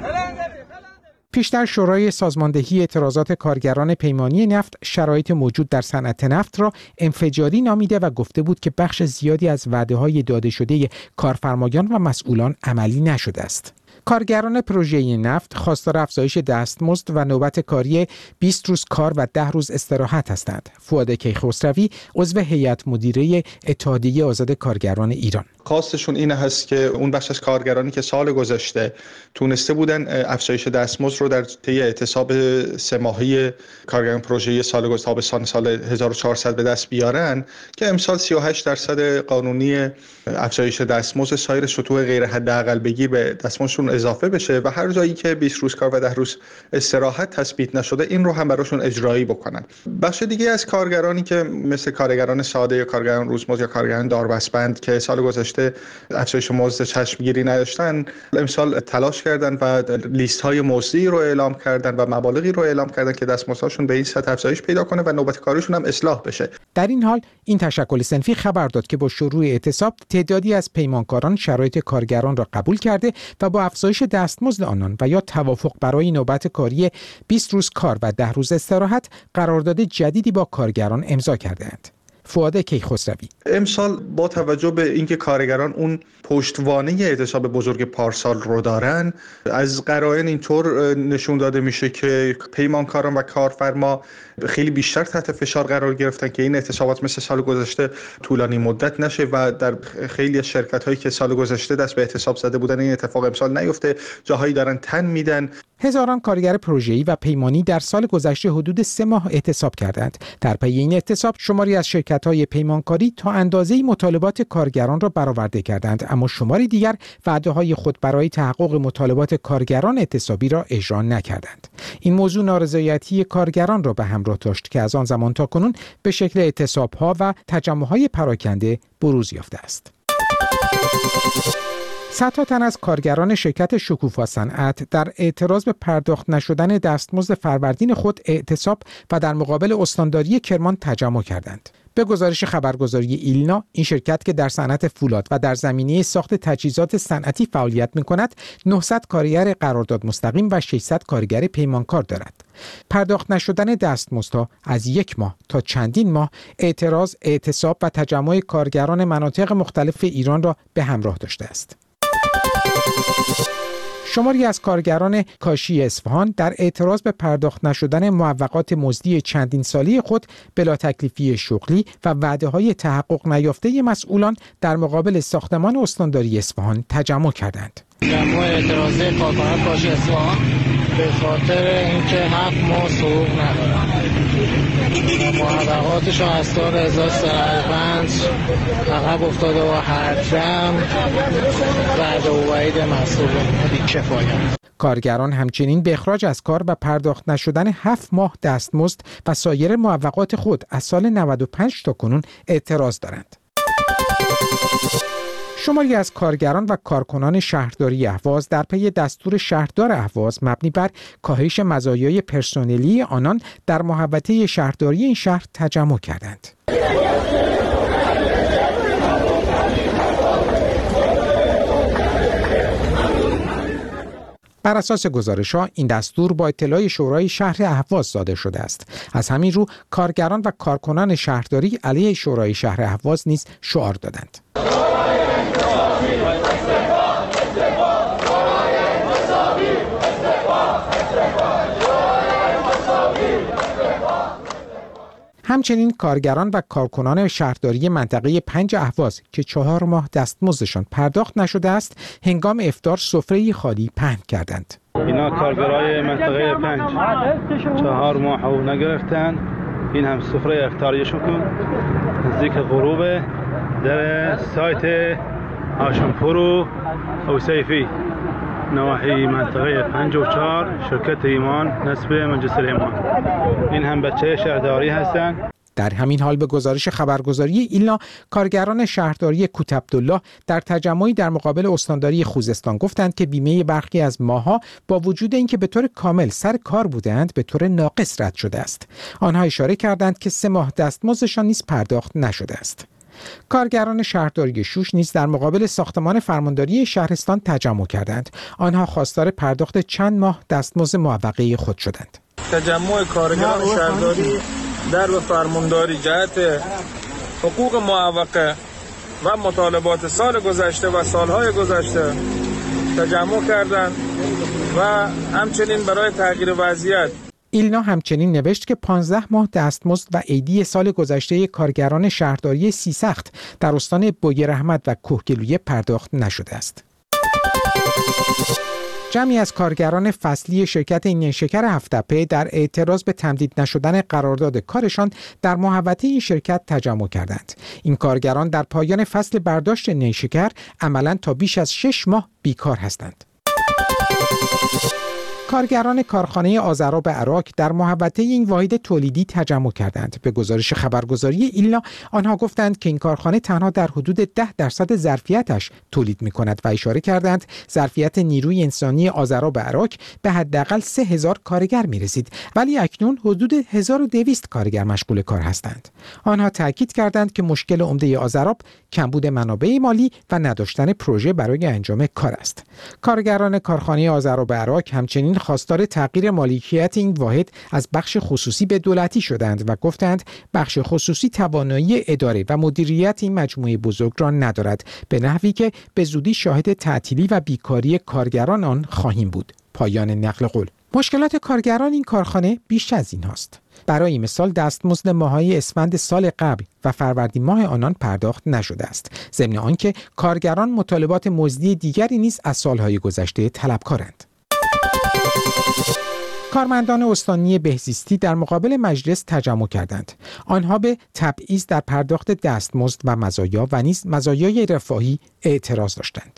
پیشتر شورای سازماندهی اعتراضات کارگران پیمانی نفت شرایط موجود در صنعت نفت را انفجاری نامیده و گفته بود که بخش زیادی از وعده‌های داده شده کارفرمایان و مسئولان عملی نشده است. کارگران پروژه نفت خواستار افزایش دستمزد و نوبت کاری 20 روز کار و 10 روز استراحت هستند. فؤاد کیخسروی عضو هیئت مدیره اتحادیه آزاد کارگران ایران: خواستشون این هست که اون بخش از کارگرانی که سال گذشته تونسته بودن افزایش دستمزد رو در طی اعتصاب 3 ماهه کارگران پروژه سال گذشته تابستان سال 1400 به دست بیارن، که امسال 38% قانونی افزایش دستمزد سایر سطوح غیر حداقل بگیر به دستمزدشون اضافه بشه و هر جایی که 20 روز کار و 10 روز استراحت تثبیت نشده این رو هم براشون اجرایی بکنن. بخش دیگه از کارگرانی که مثل کارگران ساده یا کارگران روزمزد یا کارگران داربستبند که سال گذشته افزایش مزد چشمگیری نداشتن، امسال تلاش کردن و لیست‌های مزدی رو اعلام کردن و مبالغی رو اعلام کردن که دستمزدشون به این سطح افزایش پیدا کنه و نوبت کاریشون هم اصلاح بشه. در این حال این تشکل صنفی خبر داد که با شروع اعتصاب تعدادی از پیمانکاران شرایط کارگران را قبول کرده و با افزایش دستمزد آنان و یا توافق برای نوبت کاری 20 روز کار و 10 روز استراحت قرارداد جدیدی با کارگران امضا کردند. فؤاد کیخسروی: امسال با توجه به اینکه کارگران اون پشتوانه اعتصاب بزرگ پارسال رو دارن، از قرائن اینطور نشون داده میشه که پیمانکاران و کارفرما خیلی بیشتر تحت فشار قرار گرفتن که این اعتصابات مثل سال گذشته طولانی مدت نشه و در خیلی از شرکت‌هایی که سال گذشته دست به اعتصاب زده بودن این اتفاق امسال نیفته، جاهایی دارن تن میدن. هزاران کارگر پروژه‌ای و پیمانی در سال گذشته حدود 3 ماه اعتصاب کردند. در پی این اعتصاب شماری از شرکت‌های پیمانکاری تا اندازه‌ای مطالبات کارگران را برآورده کردند، اما شماری دیگر وعده‌های خود برای تحقق مطالبات کارگران اعتصابی را اجرا نکردند. این موضوع نارضایتی کارگران را به همراه داشت که از آن زمان تا کنون به شکل اعتصاب‌ها و تجمع‌های پراکنده بروز یافته است. صدها تن از کارگران شرکت شکوفا صنعت در اعتراض به پرداخت نشدن دستمزد فروردین خود اعتصاب و در مقابل استانداری کرمان تجمع کردند. به گزارش خبرگزاری ایلنا، این شرکت که در صنعت فولاد و در زمینه ساخت تجهیزات صنعتی فعالیت می‌کند، 900 کارگر قرارداد مستقیم و 600 کارگر پیمانکار دارد. پرداخت نشدن دستمزدها از 1 ماه تا چندین ماه اعتراض، اعتصاب و تجمع کارگران مناطق مختلف ایران را به همراه داشته است. شماری از کارگران کاشی اصفهان در اعتراض به پرداخت نشدن معوقات مزدی چندین سالی خود بلا تکلیفی شغلی و وعده‌های تحقق نیافته مسئولان در مقابل ساختمان استانداری اصفهان تجمع کردند. جمع اعتراضی کارکنان کاشی اصفهان به خاطر اینکه 7 ماه حقوق ندارن. معوقاتشون از سال 1305 عقب افتاده و هر جمع وعده و وعید مسئولان بی‌کفایت. کارگران همچنین به اخراج از کار و پرداخت نشدن 7 ماه دستمزد و سایر معوقات خود از سال 95 تا کنون اعتراض دارند. شماری از کارگران و کارکنان شهرداری اهواز در پی دستور شهردار اهواز مبنی بر کاهش مزایای پرسنلی آنان در محوطه شهرداری این شهر تجمع کردند. بر اساس گزارش‌ها این دستور با اطلاع شورای شهر اهواز صادر شده است. از همین رو کارگران و کارکنان شهرداری علیه شورای شهر اهواز نیز شعار دادند. همچنین کارگران و کارکنان شهرداری منطقه 5 اهواز که 4 ماه دستمزدشان پرداخت نشده است، هنگام افطار سفره خالی پهن کردند. اینا کارگرای منطقه 5 4 ماه حقوق نگرفتن. این هم سفره افطاریشون نزدیک غروب در سایت هاشمپور و اوسیفی نواحی منطقه 5 و 4 شرکت ایمان نسب مجلس ایمان. این هم بچه شهرداری هستند. در همین حال به گزارش خبرگزاری ایلنا، کارگران شهرداری کوتعبدالله در تجمعی در مقابل استانداری خوزستان گفتند که بیمه برخی از ماها با وجود اینکه به طور کامل سر کار بودند به طور ناقص رد شده است. آنها اشاره کردند که 3 ماه دستمزدشان نیز پرداخت نشده است. کارگران شهرداری شوش نیز در مقابل ساختمان فرمانداری شهرستان تجمع کردند. آنها خواستار پرداخت چند ماه دستمزد معوقه خود شدند. تجمع کارگران شهرداری در به فرمانداری جهت حقوق معوقه و مطالبات سال گذشته و سالهای گذشته تجمع کردند و همچنین برای تغییر وضعیت. ایلنا همچنین نوشت که 15 ماه دستمزد و عیدی سال گذشته کارگران شهرداری سیسخت در استان بویراحمد و کوهگیلویه پرداخت نشده است. جمعی از کارگران فصلی شرکت نیشکر هفت‌تپه در اعتراض به تمدید نشدن قرارداد کارشان در محوطه این شرکت تجمع کردند. این کارگران در پایان فصل برداشت نیشکر عملاً تا بیش از 6 ماه بیکار هستند. کارگران کارخانه آذراب عراق در محوطه این واحد تولیدی تجمع کردند. به گزارش خبرگزاری ایلنا، آنها گفتند که این کارخانه تنها در حدود 10% ظرفیتش تولید می‌کند و اشاره کردند ظرفیت نیروی انسانی آذراب عراق به حداقل 3000 کارگر می‌رسید، ولی اکنون حدود 1200 کارگر مشغول کار هستند. آنها تاکید کردند که مشکل عمده آذراب کمبود منابع مالی و نداشتن پروژه برای انجام کار است. کارگران کارخانه آذراب عراق همچنین خواستار تغییر مالکیت این واحد از بخش خصوصی به دولتی شدند و گفتند بخش خصوصی توانایی اداره و مدیریت این مجموعه بزرگ را ندارد، به نحوی که به زودی شاهد تعطیلی و بیکاری کارگران آن خواهیم بود. پایان نقل قول. مشکلات کارگران این کارخانه بیش از این هاست. برای مثال دستمزد ماه‌های اسفند سال قبل و فروردین ماه آنان پرداخت نشده است، ضمن آنکه کارگران مطالبات مزدی دیگری نیز از سالهای گذشته طلبکارند. کارمندان استانی بهزیستی در مقابل مجلس تجمع کردند. آنها به تبعیض در پرداخت دستمزد و مزایا و نیز مزایای رفاهی اعتراض داشتند.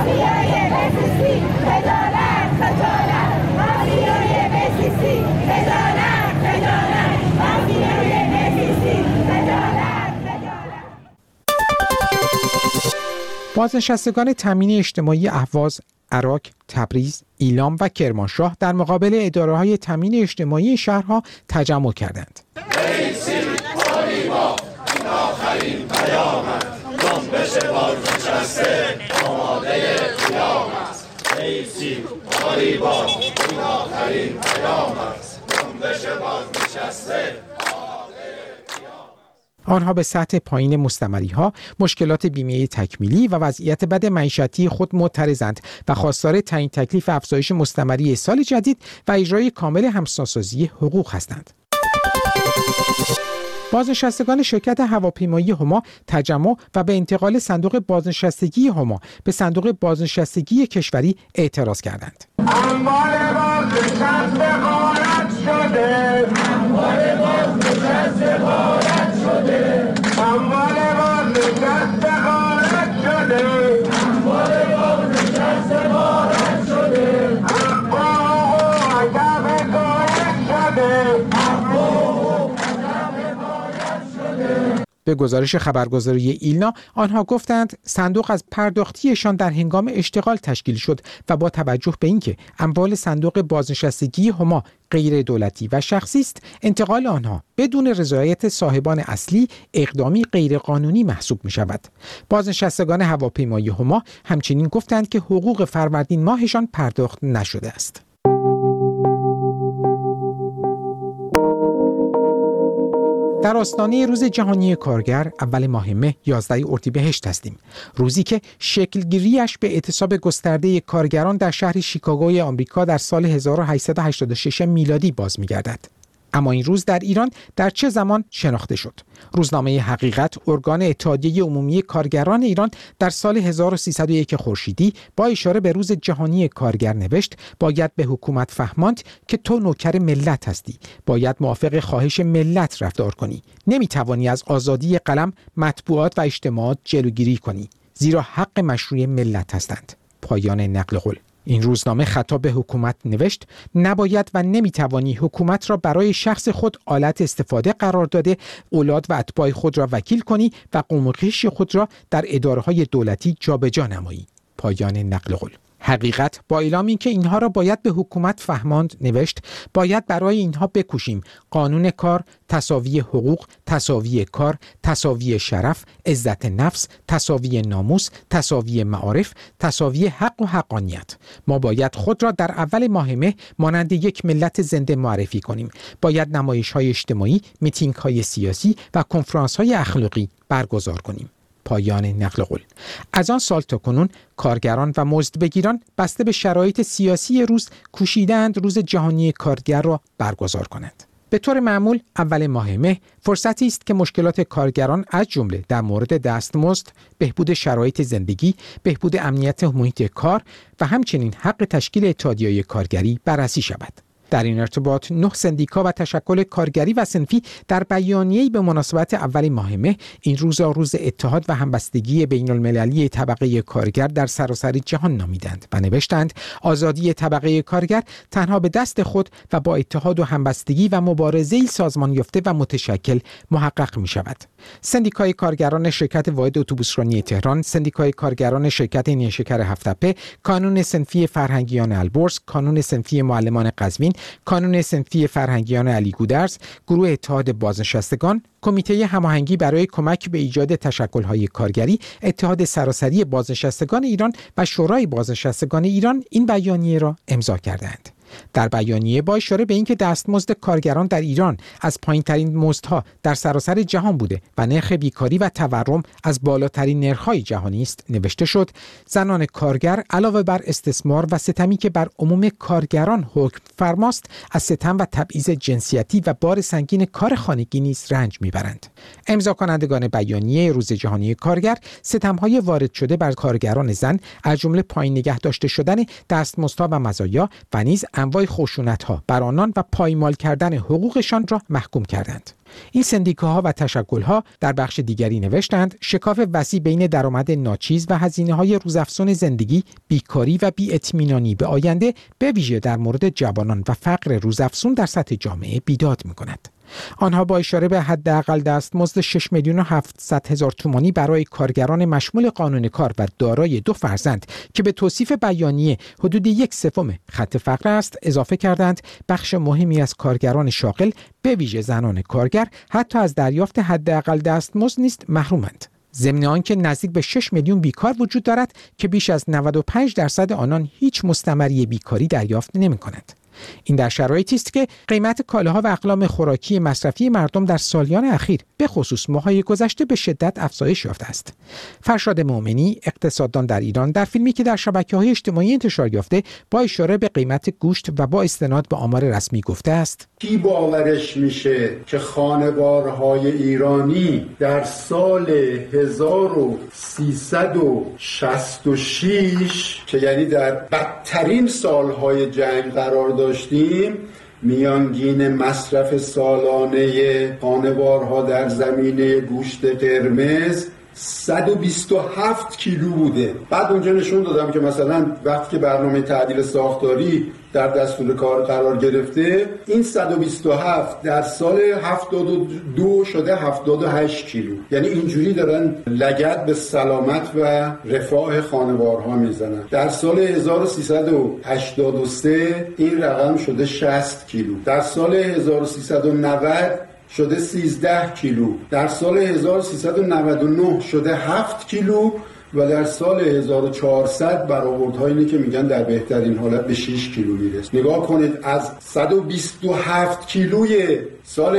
بازنشستگان تامین اجتماعی اهواز، عراق، تبریز، ایلام و کرمانشاه در مقابل اداره‌های تامین اجتماعی شهرها تجمع کردند. آنها به سطح پایین مستمری‌ها، مشکلات بیمه تکمیلی و وضعیت بد معیشتی خود معترضند و خواستار تعیین تکلیف افزایش مستمری سال جدید و اجرای کامل همسان‌سازی حقوق هستند. بازنشستگان شرکت هواپیمایی هما تجمع و به انتقال صندوق بازنشستگی هما به صندوق بازنشستگی کشوری اعتراض کردند. به گزارش خبرگزاری ایلنا آنها گفتند صندوق از پرداختیشان در هنگام اشتغال تشکیل شد و با توجه به اینکه اموال صندوق بازنشستگی هما غیر دولتی و شخصی است، انتقال آنها بدون رضایت صاحبان اصلی اقدامی غیرقانونی محسوب می شود. بازنشستگان هواپیمایی هما همچنین گفتند که حقوق فروردین ماهشان پرداخت نشده است. در آستانه روز جهانی کارگر اول ماه مه 11 اردیبهشت هستیم، روزی که شکلگیریش به اعتصاب گسترده کارگران در شهر شیکاگوی آمریکا در سال 1886 میلادی باز می‌گردد. اما این روز در ایران در چه زمان شناخته شد؟ روزنامه حقیقت، ارگان اتحادیه عمومی کارگران ایران، در سال 1301 خورشیدی با اشاره به روز جهانی کارگر نوشت: باید به حکومت فهماند که تو نوکر ملت هستی، باید موافق خواهش ملت رفتار کنی، نمیتوانی از آزادی قلم، مطبوعات و اجتماعات جلوگیری کنی، زیرا حق مشروع ملت هستند. پایان نقل قول. این روزنامه خطاب به حکومت نوشت: نباید و نمیتوانی حکومت را برای شخص خود آلت استفاده قرار داده، اولاد و اتباع خود را وکیل کنی و قوم و خویش خود را در اداره‌های دولتی جابجا نمایی. پایان نقل قول. حقیقت با اعلام اینکه اینها را باید به حکومت فهماند نوشت: باید برای اینها بکوشیم قانون کار، تساوی حقوق، تساوی کار، تساوی شرف، عزت نفس، تساوی ناموس، تساوی معارف، تساوی حق و حقانیت. ما باید خود را در اول ماه مه مانند یک ملت زنده معرفی کنیم. باید نمایش‌های اجتماعی، میتینگ‌های سیاسی و کنفرانس‌های اخلاقی برگزار کنیم. پایان نقل قول. از آن سال تا کنون کارگران و مزدبگیران بسته به شرایط سیاسی روز کوشیدند روز جهانی کارگر را برگزار کنند. به طور معمول اول ماه مه فرصتی است که مشکلات کارگران از جمله در مورد دستمزد، بهبود شرایط زندگی، بهبود امنیت محیط کار و همچنین حق تشکیل اتحادیه‌های کارگری بررسی شود. در این ارتباط 9 سندیکا و تشکل کارگری و صنفی در بیانیه‌ای به مناسبت اول ماه مه این روز را روز اتحاد و همبستگی بین‌المللی طبقه کارگر در سراسر جهان نامیدند و نوشتند: آزادی طبقه کارگر تنها به دست خود و با اتحاد و همبستگی و مبارزه‌ای سازمان یافته و متشکل محقق می شود. سندیکای کارگران شرکت واحد اتوبوسرانی تهران، سندیکای کارگران شرکت نیشکر هفت‌تپه، کانون صنفی فرهنگیان البرز، کانون صنفی معلمان قزوین، کانون صنفی فرهنگیان علی گودرز، گروه اتحاد بازنشستگان، کمیته هماهنگی برای کمک به ایجاد تشکل‌های کارگری، اتحاد سراسری بازنشستگان ایران و شورای بازنشستگان ایران این بیانیه را امضا کردند. در بیانیه با اشاره به اینکه دستمزد کارگران در ایران از پایین‌ترین مزدها در سراسر جهان بوده و نرخ بیکاری و تورم از بالاترین نرخ‌های جهانی است نوشته شد: زنان کارگر علاوه بر استثمار و ستمی که بر عموم کارگران حکم فرماست، از ستم و تبعیض جنسیتی و بار سنگین کار خانگی نیز رنج میبرند. امضا کنندگان بیانیه روز جهانی کارگر ستم‌های وارد شده بر کارگران زن از جمله پایین نگه داشته شدن دستمزدها و مزایا و نیز انواع خشونت‌ها بر آنان و پایمال کردن حقوقشان را محکوم کردند. این سندیکاها و تشکل‌ها در بخش دیگری نوشتند: شکاف وسیع بین درآمد ناچیز و هزینه‌های روزافزون زندگی، بیکاری و بی‌اطمینانی به آینده به ویژه در مورد جوانان و فقر روزافزون در سطح جامعه بیداد می‌کند. آنها با اشاره به حداقل دستمزد 6,700,000 تومانی برای کارگران مشمول قانون کار و دارای 2 فرزند که به توصیف بیانیه حدود 1/3 خط فقر است اضافه کردند: بخش مهمی از کارگران شاغل به ویژه زنان کارگر حتی از دریافت حداقل دستمزد نیز محرومند. ضمن آنکه نزدیک به 6 میلیون بیکار وجود دارد که بیش از 95% آنان هیچ مستمری بیکاری دریافت نمی‌کنند. این در شرایطی است که قیمت کالاها و اقلام خوراکی مصرفی مردم در سالیان اخیر به خصوص ماه‌های گذشته به شدت افزایش یافته است. فرشاد مومنی، اقتصاددان در ایران، در فیلمی که در شبکه‌های اجتماعی انتشار یافته با اشاره به قیمت گوشت و با استناد به آمار رسمی گفته است: کی باورش میشه که خانوارهای ایرانی در سال 1366 که یعنی در بدترین سالهای جنگ قرار داشتیم، میانگین مصرف سالانه خانوارها در زمینه گوشت قرمز 127 کیلو بوده. بعد اونجا نشون دادم که مثلا وقتی که برنامه تعدیل ساختاری در دستور کار قرار گرفته، این 127 در سال 72 شده 78 کیلو. یعنی اینجوری دارن لگد به سلامت و رفاه خانوارها میزنن. در سال 1383 این رقم شده 60 کیلو. در سال 1390 شده 13 کیلو. در سال 1399 شده 7 کیلو و در سال 1400 برآوردها اینه که میگن در بهترین حالت به 6 کیلو میرسه. نگاه کنید، از 127 کیلوی سال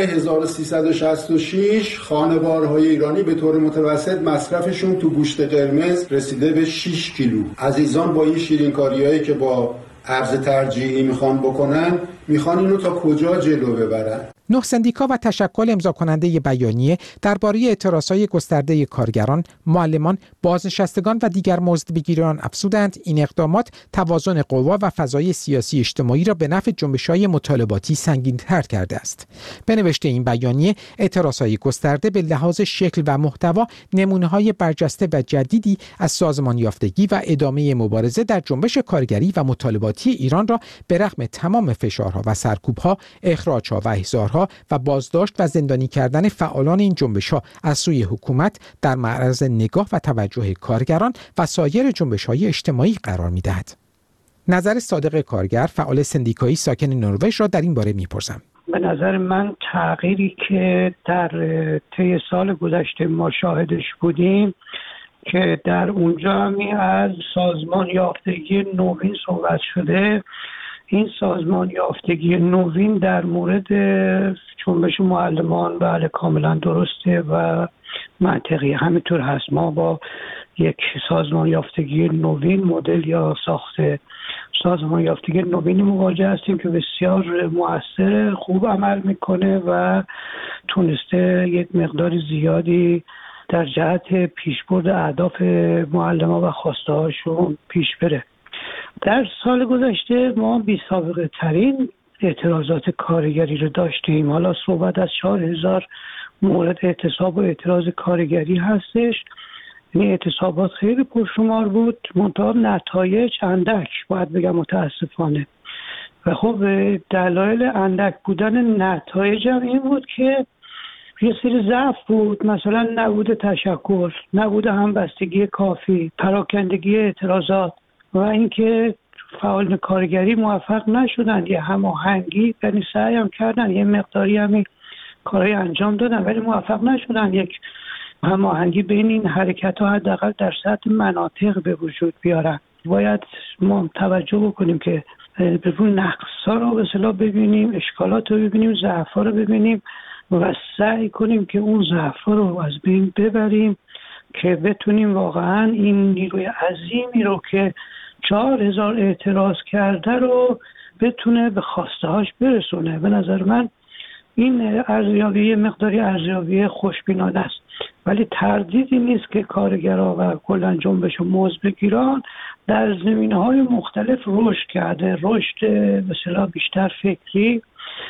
1366 خانوارهای ایرانی به طور متوسط مصرفشون تو گوشت قرمز رسیده به 6 کیلو. عزیزان با این شیرینکاریایی که با ارز ترجیحی میخوان بکنن، میخوان اینو تا کجا جلو ببرن؟ 9 سندیکا و تشکل امضا کننده بیانیه درباره اعتراضهای گسترده کارگران، معلمان، بازنشستگان و دیگر مزدبگیران افزودند این اقدامات توازن قوا و فضای سیاسی اجتماعی را به نفع جنبش‌های مطالباتی سنگین‌تر کرده است. به نوشته این بیانیه، اعتراضهای گسترده به لحاظ شکل و محتوا نمونه‌های برجسته و جدیدی از سازمان یافتگی و ادامه مبارزه در جنبش کارگری و مطالباتی ایران را به رغم تمام فشارها و سرکوب‌ها، اخراج‌ها و احضارها و بازداشت و زندانی کردن فعالان این جنبش‌ها از سوی حکومت در معرض نگاه و توجه کارگران و سایر جنبش‌های اجتماعی قرار می‌دهد. نظر صادق کارگر، فعال سندیکایی ساکن نروژ را در این باره می‌پرسم. به نظر من تغییری که در طی سال گذشته ما شاهدش بودیم که در اونجا همی از سازمان یافتگی نوین صحبت شده، این سازمان یافتگی نوین در مورد جنبش معلمان بله کاملا درسته و منطقی، همینطور هست. ما با یک سازمان یافتگی نوین مدل یا ساخت سازمان یافتگی نوینی مواجه هستیم که بسیار مؤثر، خوب عمل میکنه و تونسته یک مقدار زیادی در جهت پیشبرد اهداف معلمان و خواسته هاشون پیش بره. در سال گذشته ما بی سابقه ترین اعتراضات کارگری رو داشتیم. حالا صحبت از 4000 مورد اعتصاب و اعتراض کارگری هستش. این اعتصابات خیلی پرشمار بود، منتها نتایج اندک، باید بگم متاسفانه. و خب دلایل اندک بودن نتایج هم این بود که یه سری ضعف بود، مثلا نبود تشکر، نبود همبستگی کافی، پراکندگی اعتراضات و اینکه فعالان کارگری موفق نشدن یه هماهنگی، یعنی سعی هم کردن یه مقداری همین کارهای انجام دادن ولی موفق نشدن یک هماهنگی بین این حرکت‌ها حداقل در سطح مناطق به وجود بیارن. باید ما توجه بکنیم که به اون نقص‌ها رو به اصطلاح ببینیم، اشکالات رو ببینیم، ضعف‌ها رو ببینیم و سعی کنیم که اون ضعف‌ها رو از بین ببریم که بتونیم واقعا این نیروی عظیمی رو که 4000 اعتراض کرده رو بتونه به خواسته‌هاش برسونه. به نظر من این ارزیابی مقداری ارزیابی خوشبینانه است، ولی تردیدی نیست که کارگرها و کلاً جنبش مزدبگیران در زمینه‌های مختلف رشد کرده، رشد به اصطلاح بیشتر فکری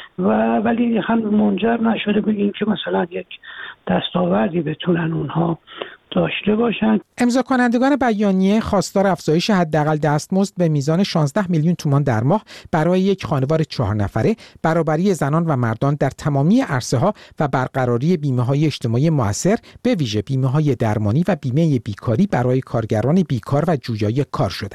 ولی هم منجر نشده به این که مثلا یک دستاوردی بتونن اونها داشته باشند. امضا کنندگان بیانیه خواستار افزایش حداقل دستمزد به میزان 16 میلیون تومان در ماه برای یک خانوار 4 نفره، برابری زنان و مردان در تمامی عرصه‌ها و برقراری بیمه‌های اجتماعی مؤثر، به ویژه بیمه‌های درمانی و بیمه بیکاری برای کارگران بیکار و جویای کار شدند.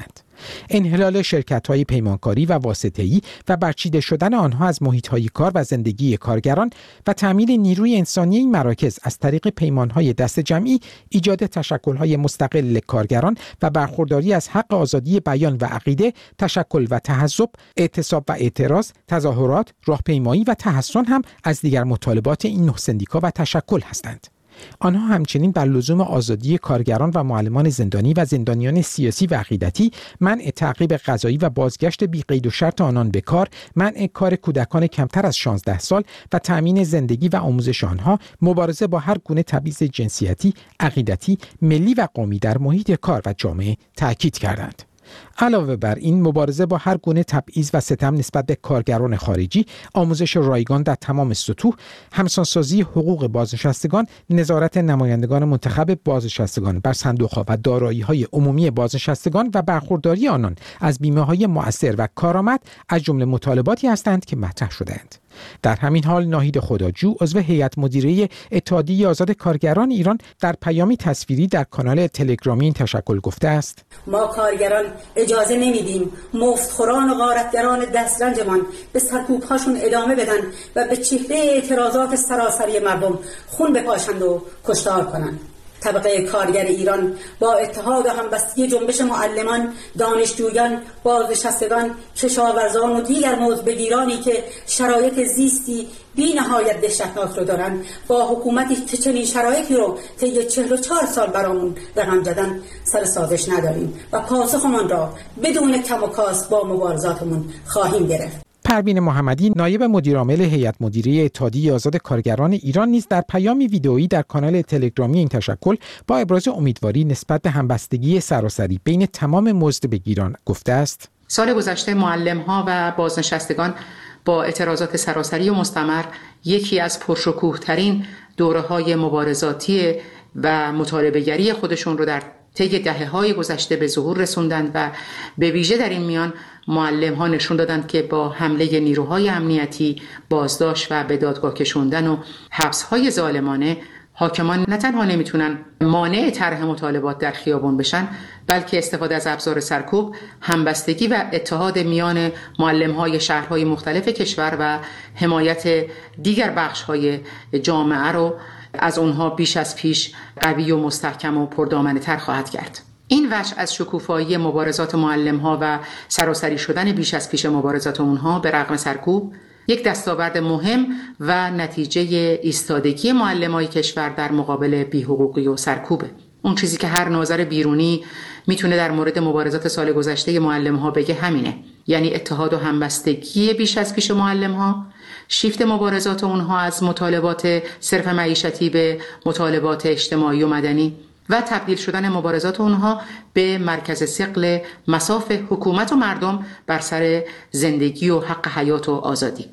انحلال شرکت‌های پیمانکاری و واسطه‌ای و برچیده شدن آنها از محیط‌های کار و زندگی کارگران و تأمین نیروی انسانی این مراکز از طریق پیمان‌های دست جمعی، ایجاد تشکل‌های مستقل کارگران و برخورداری از حق آزادی بیان و عقیده، تشکل و تحزب، اعتصاب و اعتراض، تظاهرات، راهپیمایی و تحصن هم از دیگر مطالبات این نوع سندیکا و تشکل هستند. آنها همچنین بر لزوم آزادی کارگران و معلمان زندانی و زندانیان سیاسی و عقیدتی، منع تعقیب قضایی و بازگشت بی قید و شرط آنان به کار، منع کار کودکان کمتر از 16 سال و تأمین زندگی و آموزش آنها، مبارزه با هر گونه تبعیض جنسیتی، عقیدتی، ملی و قومی در محیط کار و جامعه تأکید کردند. علاوه بر این، مبارزه با هر گونه تبعیض و ستم نسبت به کارگران خارجی، آموزش رایگان در تمام سطوح، همسانسازی حقوق بازنشستگان، نظارت نمایندگان منتخب بازنشستگان بر صندوق‌ها و دارایی‌های عمومی بازنشستگان و برخورداری آنان از بیمه‌های مؤثر و کارآمد از جمله مطالباتی هستند که مطرح شده‌اند. در همین حال ناهید خداجو، عضو هیئت مدیره اتحادیه آزاد کارگران ایران، در پیامی تصویری در کانال تلگرامی این تشکل گفته است: ما کارگران اجازه نمیدیم مفتخوران و غارتگران دسترنجمان به سرکوب‌هاشون ادامه بدن و به چهره اعتراضات سراسری مردم خون بپاشند و کشتار کنند. طبقه کارگر ایران با اتحاد و همبستگی جنبش معلمان، دانشجویان، بازنشستگان، کشاورزان و دیگر موضوع‌بگیرانی که شرایط زیستی بی نهایت دهشتناک رو دارن، با حکومتی که چنین شرایطی رو طی 44 سال برامون رقم زدن سر سازش نداریم و پاسخمان را بدون کم و کاست با مبارزاتمون خواهیم گرفت. پروین محمدی، نایب مدیرعامل هیئت مدیره اتحادیه آزاد کارگران ایران، نیز در پیامی ویدئویی در کانال تلگرامی این تشکل با ابراز امیدواری نسبت به همبستگی سراسری بین تمام مزدبگیران گفته است: سال گذشته معلم‌ها و بازنشستگان با اعتراضات سراسری و مستمر یکی از پرشکوه‌ترین دوره‌های مبارزاتی و مطالبه‌گری خودشون رو در طی دهه‌های گذشته به ظهور رسوندند و به ویژه در این میان معلم‌ها نشون دادند که با حمله نیروهای امنیتی، بازداشت و به دادگاه کشوندن و حبس‌های ظالمانه، حاکمان نه تنها نمیتونن مانع طرح مطالبات در خیابان بشن، بلکه استفاده از ابزار سرکوب، همبستگی و اتحاد میان معلم‌های شهرهای مختلف کشور و حمایت دیگر بخش‌های جامعه رو از اونها بیش از پیش قوی و مستحکم و پردامنه‌تر خواهد کرد. این وجه از شکوفایی مبارزات معلم‌ها و سراسری شدن بیش از پیش مبارزات اونها به رغم سرکوب، یک دستاورد مهم و نتیجه ایستادگی معلمای کشور در مقابل بی‌حقوقی و سرکوبه. اون چیزی که هر ناظر بیرونی میتونه در مورد مبارزات سال گذشته معلم‌ها بگه همینه، یعنی اتحاد و همبستگی بیش از پیش معلم‌ها، شیفت مبارزات اونها از مطالبات صرف معیشتی به مطالبات اجتماعی و مدنی و تبدیل شدن مبارزات اونها به مرکز ثقل مصاف حکومت و مردم بر سر زندگی و حق حیات و آزادی.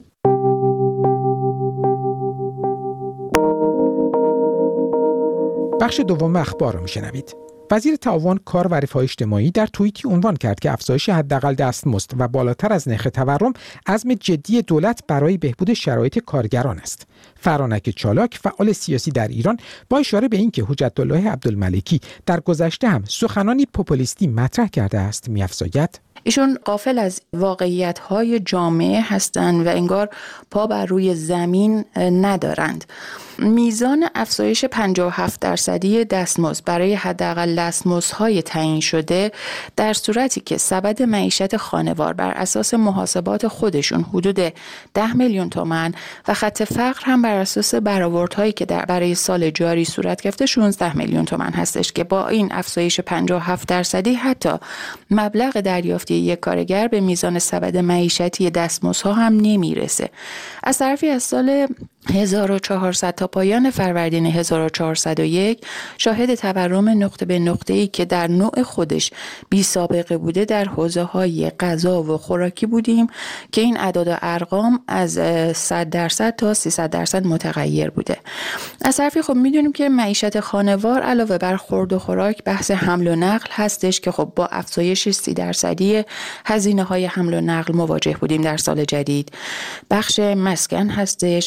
بخش دوم اخبار رو میشنوید. وزیر تعاون، کار و رفاه اجتماعی در توییتی عنوان کرد که افزایش حداقل دستمزد و بالاتر از نرخ تورم عزم جدی دولت برای بهبود شرایط کارگران است. فرانک چالاک، فعال سیاسی در ایران، با اشاره به اینکه حجت الله عبدالملکی در گذشته هم سخنانی پوپولیستی مطرح کرده است، می‌افزاید: ایشون غافل از واقعیت‌های جامعه هستند و انگار پا بر روی زمین ندارند. میزان افزایش 57% دستمزد برای حداقل دستمزدهای تعیین شده در صورتی که سبد معیشت خانوار بر اساس محاسبات خودشون حدود 10 میلیون تومان و خط فقر هم بر اساس برآوردهایی که برای سال جاری صورت گرفته 16 میلیون تومان هستش که با این افزایش 57% حتی مبلغ دریافتی یک کارگر به میزان سبد معیشتی دستمزدها هم نمیرسه. از طرفی از سال 1400 تا پایان فروردین 1401 شاهد تورم نقطه به نقطه‌ای که در نوع خودش بی سابقه بوده در حوزه‌های غذا و خوراکی بودیم که این اعداد و ارقام از 100% تا 300% متغیر بوده. از طرفی خب میدونیم که معیشت خانوار علاوه بر خورد و خوراک بحث حمل و نقل هستش که خب با افزایش 30% هزینه‌های حمل و نقل مواجه بودیم در سال جدید. بخش مسکن هستش،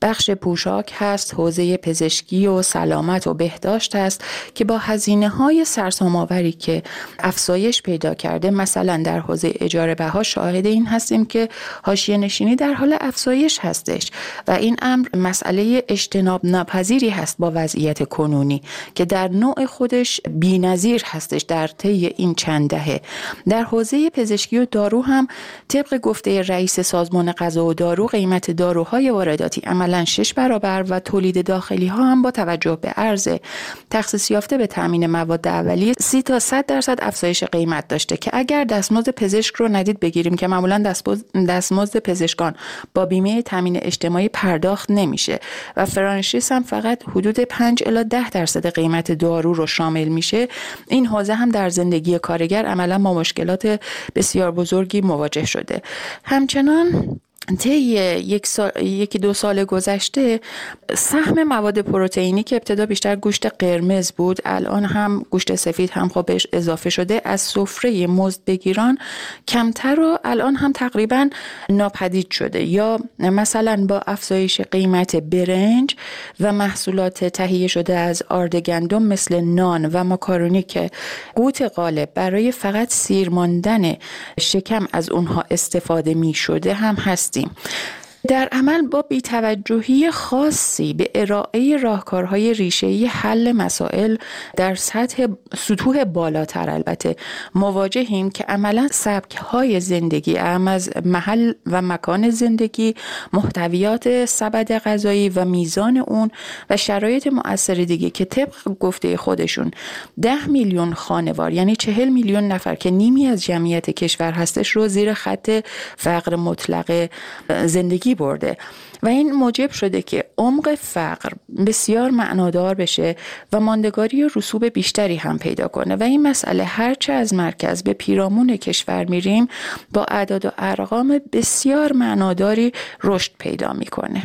بخش پوشاک هست، حوزه پزشکی و سلامت و بهداشت هست که با هزینه‌های سرسام‌آوری که افزایش پیدا کرده، مثلا در حوزه اجاره بها شاهد این هستیم که حاشیه نشینی در حال افزایش هستش و این امر مسئله اجتناب ناپذیری هست با وضعیت کنونی که در نوع خودش بی‌نظیر هستش در طی این چند دهه. در حوزه پزشکی و دارو هم طبق گفته رئیس سازمان غذا و دارو، قیمت داروهای وارداتی عملاً 6 برابر و تولید داخلی ها هم با توجه به عرض تخصیص یافته به تامین مواد اولیه 30 تا 100% افزایش قیمت داشته که اگر دستمزد پزشک رو ندید بگیریم که معمولاً دستمزد پزشکان با بیمه تامین اجتماعی پرداخت نمیشه و فرانشیس هم فقط حدود 5 الی 10% قیمت دارو رو شامل میشه، این حوزه هم در زندگی کارگر عملاً با مشکلات بسیار بزرگی مواجه شده. همچنان طی یکی دو سال گذشته سهم مواد پروتئینی که ابتدا بیشتر گوشت قرمز بود، الان هم گوشت سفید هم خب بهش اضافه شده، از سفره مزدبگیران کمتر و الان هم تقریبا ناپدید شده. یا مثلا با افزایش قیمت برنج و محصولات تهیه شده از آرد گندم مثل نان و ماکارونی که قوت غالب برای فقط سیر ماندن شکم از اونها استفاده می شده هم هست. در عمل با بی‌توجهی خاصی به ارائه راهکارهای ریشه‌ای حل مسائل در سطوح بالاتر البته مواجهیم که عملاً سبک‌های زندگی اهم از محل و مکان زندگی، محتویات سبد غذایی و میزان اون و شرایط مؤثر دیگه که طبق گفته خودشون 10 میلیون خانوار یعنی 40 میلیون نفر که نیمی از جمعیت کشور هستش رو زیر خط فقر مطلق زندگی برده و این موجب شده که عمق فقر بسیار معنادار بشه و ماندگاری و رسوب بیشتری هم پیدا کنه و این مسئله هرچه از مرکز به پیرامون کشور میریم با اعداد و ارقام بسیار معناداری رشد پیدا میکنه.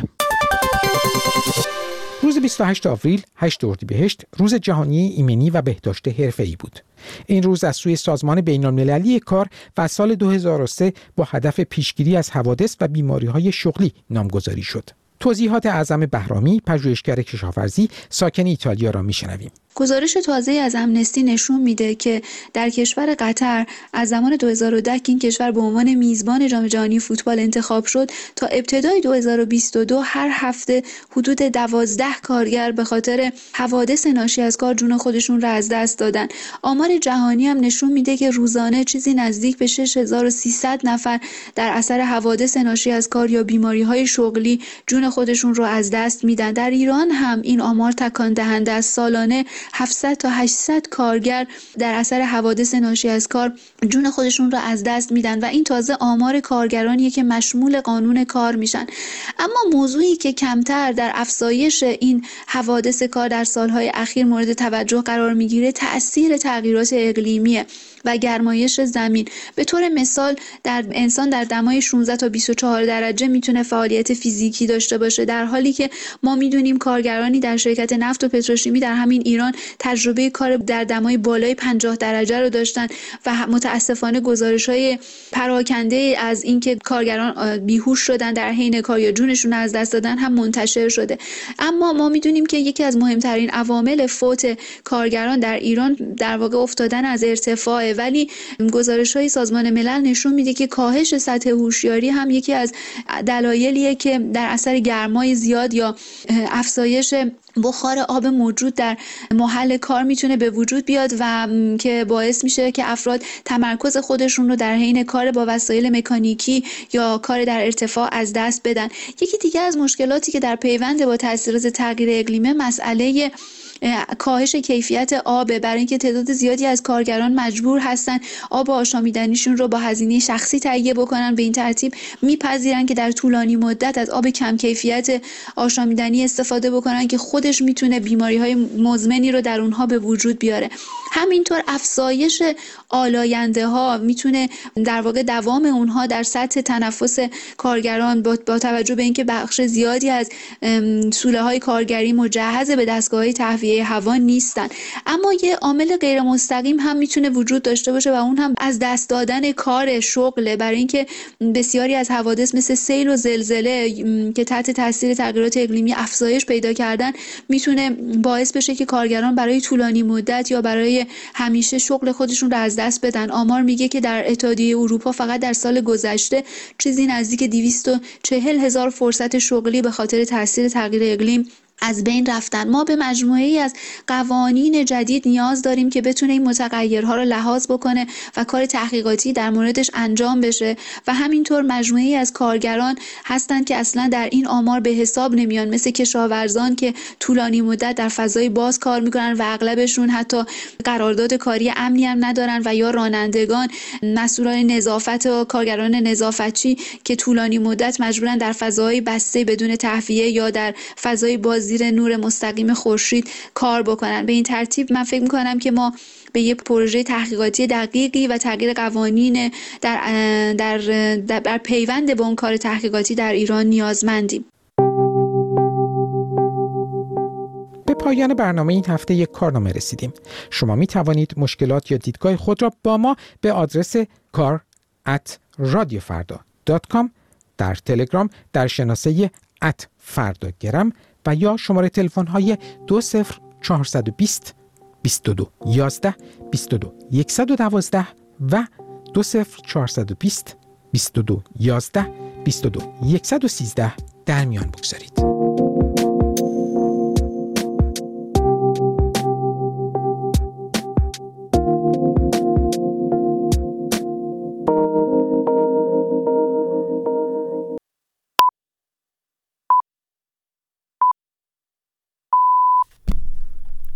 روز 28 آوریل 8 اردیبهشت روز جهانی ایمنی و بهداشت حرفه‌ای بود. این روز از سوی سازمان بین‌المللی کار و سال 2003 با هدف پیشگیری از حوادث و بیماری‌های شغلی نامگذاری شد. توضیحات اعظم بهرامی، پژوهشگر کشاورزی ساکن ایتالیا را میشنویم. گزارش تازه از امنستی نشون میده که در کشور قطر از زمان 2010 که این کشور به عنوان میزبان جام جهانی فوتبال انتخاب شد تا ابتدای 2022 هر هفته حدود 12 کارگر به خاطر حوادث ناشی از کار جون خودشون را از دست دادن. آمار جهانی هم نشون میده که روزانه چیزی نزدیک به 6300 نفر در اثر حوادث ناشی از کار یا بیماری‌های شغلی جون خودشون رو از دست میدن. در ایران هم این آمار تکان دهنده است. سالانه 700 تا 800 کارگر در اثر حوادث ناشی از کار جون خودشون رو از دست میدن و این تازه آمار کارگرانیه که مشمول قانون کار میشن. اما موضوعی که کمتر در افزایش این حوادث کار در سالهای اخیر مورد توجه قرار میگیره تأثیر تغییرات اقلیمیه و گرمایش زمین. به طور مثال در انسان در دمای 16 تا 24 درجه میتونه فعالیت فیزیکی داشته باشه، در حالی که ما میدونیم کارگرانی در شرکت نفت و پتروشیمی در همین ایران تجربه کار در دمای بالای 50 درجه رو داشتن و متاسفانه گزارش‌های پراکنده از اینکه کارگران بیهوش شدن در حین کار یا جونشون از دست دادن هم منتشر شده. اما ما میدونیم که یکی از مهمترین عوامل فوت کارگران در ایران در واقع افتادن از ارتفاع، ولی گزارش‌های سازمان ملل نشون میده که کاهش سطح هوشیاری هم یکی از دلایلیه که در اثر گرمای زیاد یا افزایش بخار آب موجود در محل کار میتونه به وجود بیاد و که باعث میشه که افراد تمرکز خودشون رو در حین کار با وسایل مکانیکی یا کار در ارتفاع از دست بدن. یکی دیگه از مشکلاتی که در پیوند با تاثیرات تغییر اقلیمی مسئله کاهش کیفیت آب، برای اینکه تعداد زیادی از کارگران مجبور هستن آب آشامیدنیشون رو با هزینه شخصی تهیه بکنن، به این ترتیب میپذیرن که در طولانی مدت از آب کم کیفیت آشامیدنی استفاده بکنن که خودش میتونه بیماری‌های مزمنی رو در اونها به وجود بیاره. همینطور افزایش آلاینده‌ها میتونه در واقع دوام اونها در سطح تنفس کارگران با توجه به اینکه بخش زیادی از سوله‌های کارگری مجهز به دستگاه‌های تهویه تهویه هوا نیستن. اما یه عامل غیر مستقیم هم میتونه وجود داشته باشه و اون هم از دست دادن کار شغله، برای اینکه بسیاری از حوادث مثل سیل و زلزله که تحت تاثیر تغییرات اقلیمی افزایش پیدا کردن میتونه باعث بشه که کارگران برای طولانی مدت یا برای همیشه شغل خودشون رو از دست بدن. آمار میگه که در اتحادیه اروپا فقط در سال گذشته چیزی نزدیک 240,000 فرصت شغلی به خاطر تاثیر تغییر اقلیم از بین رفتن. ما به مجموعه‌ای از قوانین جدید نیاز داریم که بتونه این متغیرها رو لحاظ بکنه و کار تحقیقاتی در موردش انجام بشه و همینطور مجموعه‌ای از کارگران هستن که اصلا در این آمار به حساب نمیان، مثل کشاورزان که طولانی مدت در فضای باز کار میکنن و اغلبشون حتی قرارداد کاری امنی هم ندارن، و یا رانندگان، مسئولان نظافت و کارگران نظافتچی که طولانی مدت مجبورن در فضای بسته بدون تهویه یا در فضای باز زیر نور مستقیم خورشید کار بکنن. به این ترتیب من فکر میکنم که ما به یه پروژه تحقیقاتی دقیقی و تغییر قوانین در پیوند با اون کار تحقیقاتی در ایران نیازمندیم. به پایان برنامه این هفته یک کارنامه رسیدیم. شما می توانید مشکلات یا دیدگاه خود را با ما به آدرس kar@radiofarda.com، در تلگرام در شناسه @فرداگرم و یا شماره تلفن های 20420 22 11 22 112 و 20420 22 11 22 113 در میان بگذارید.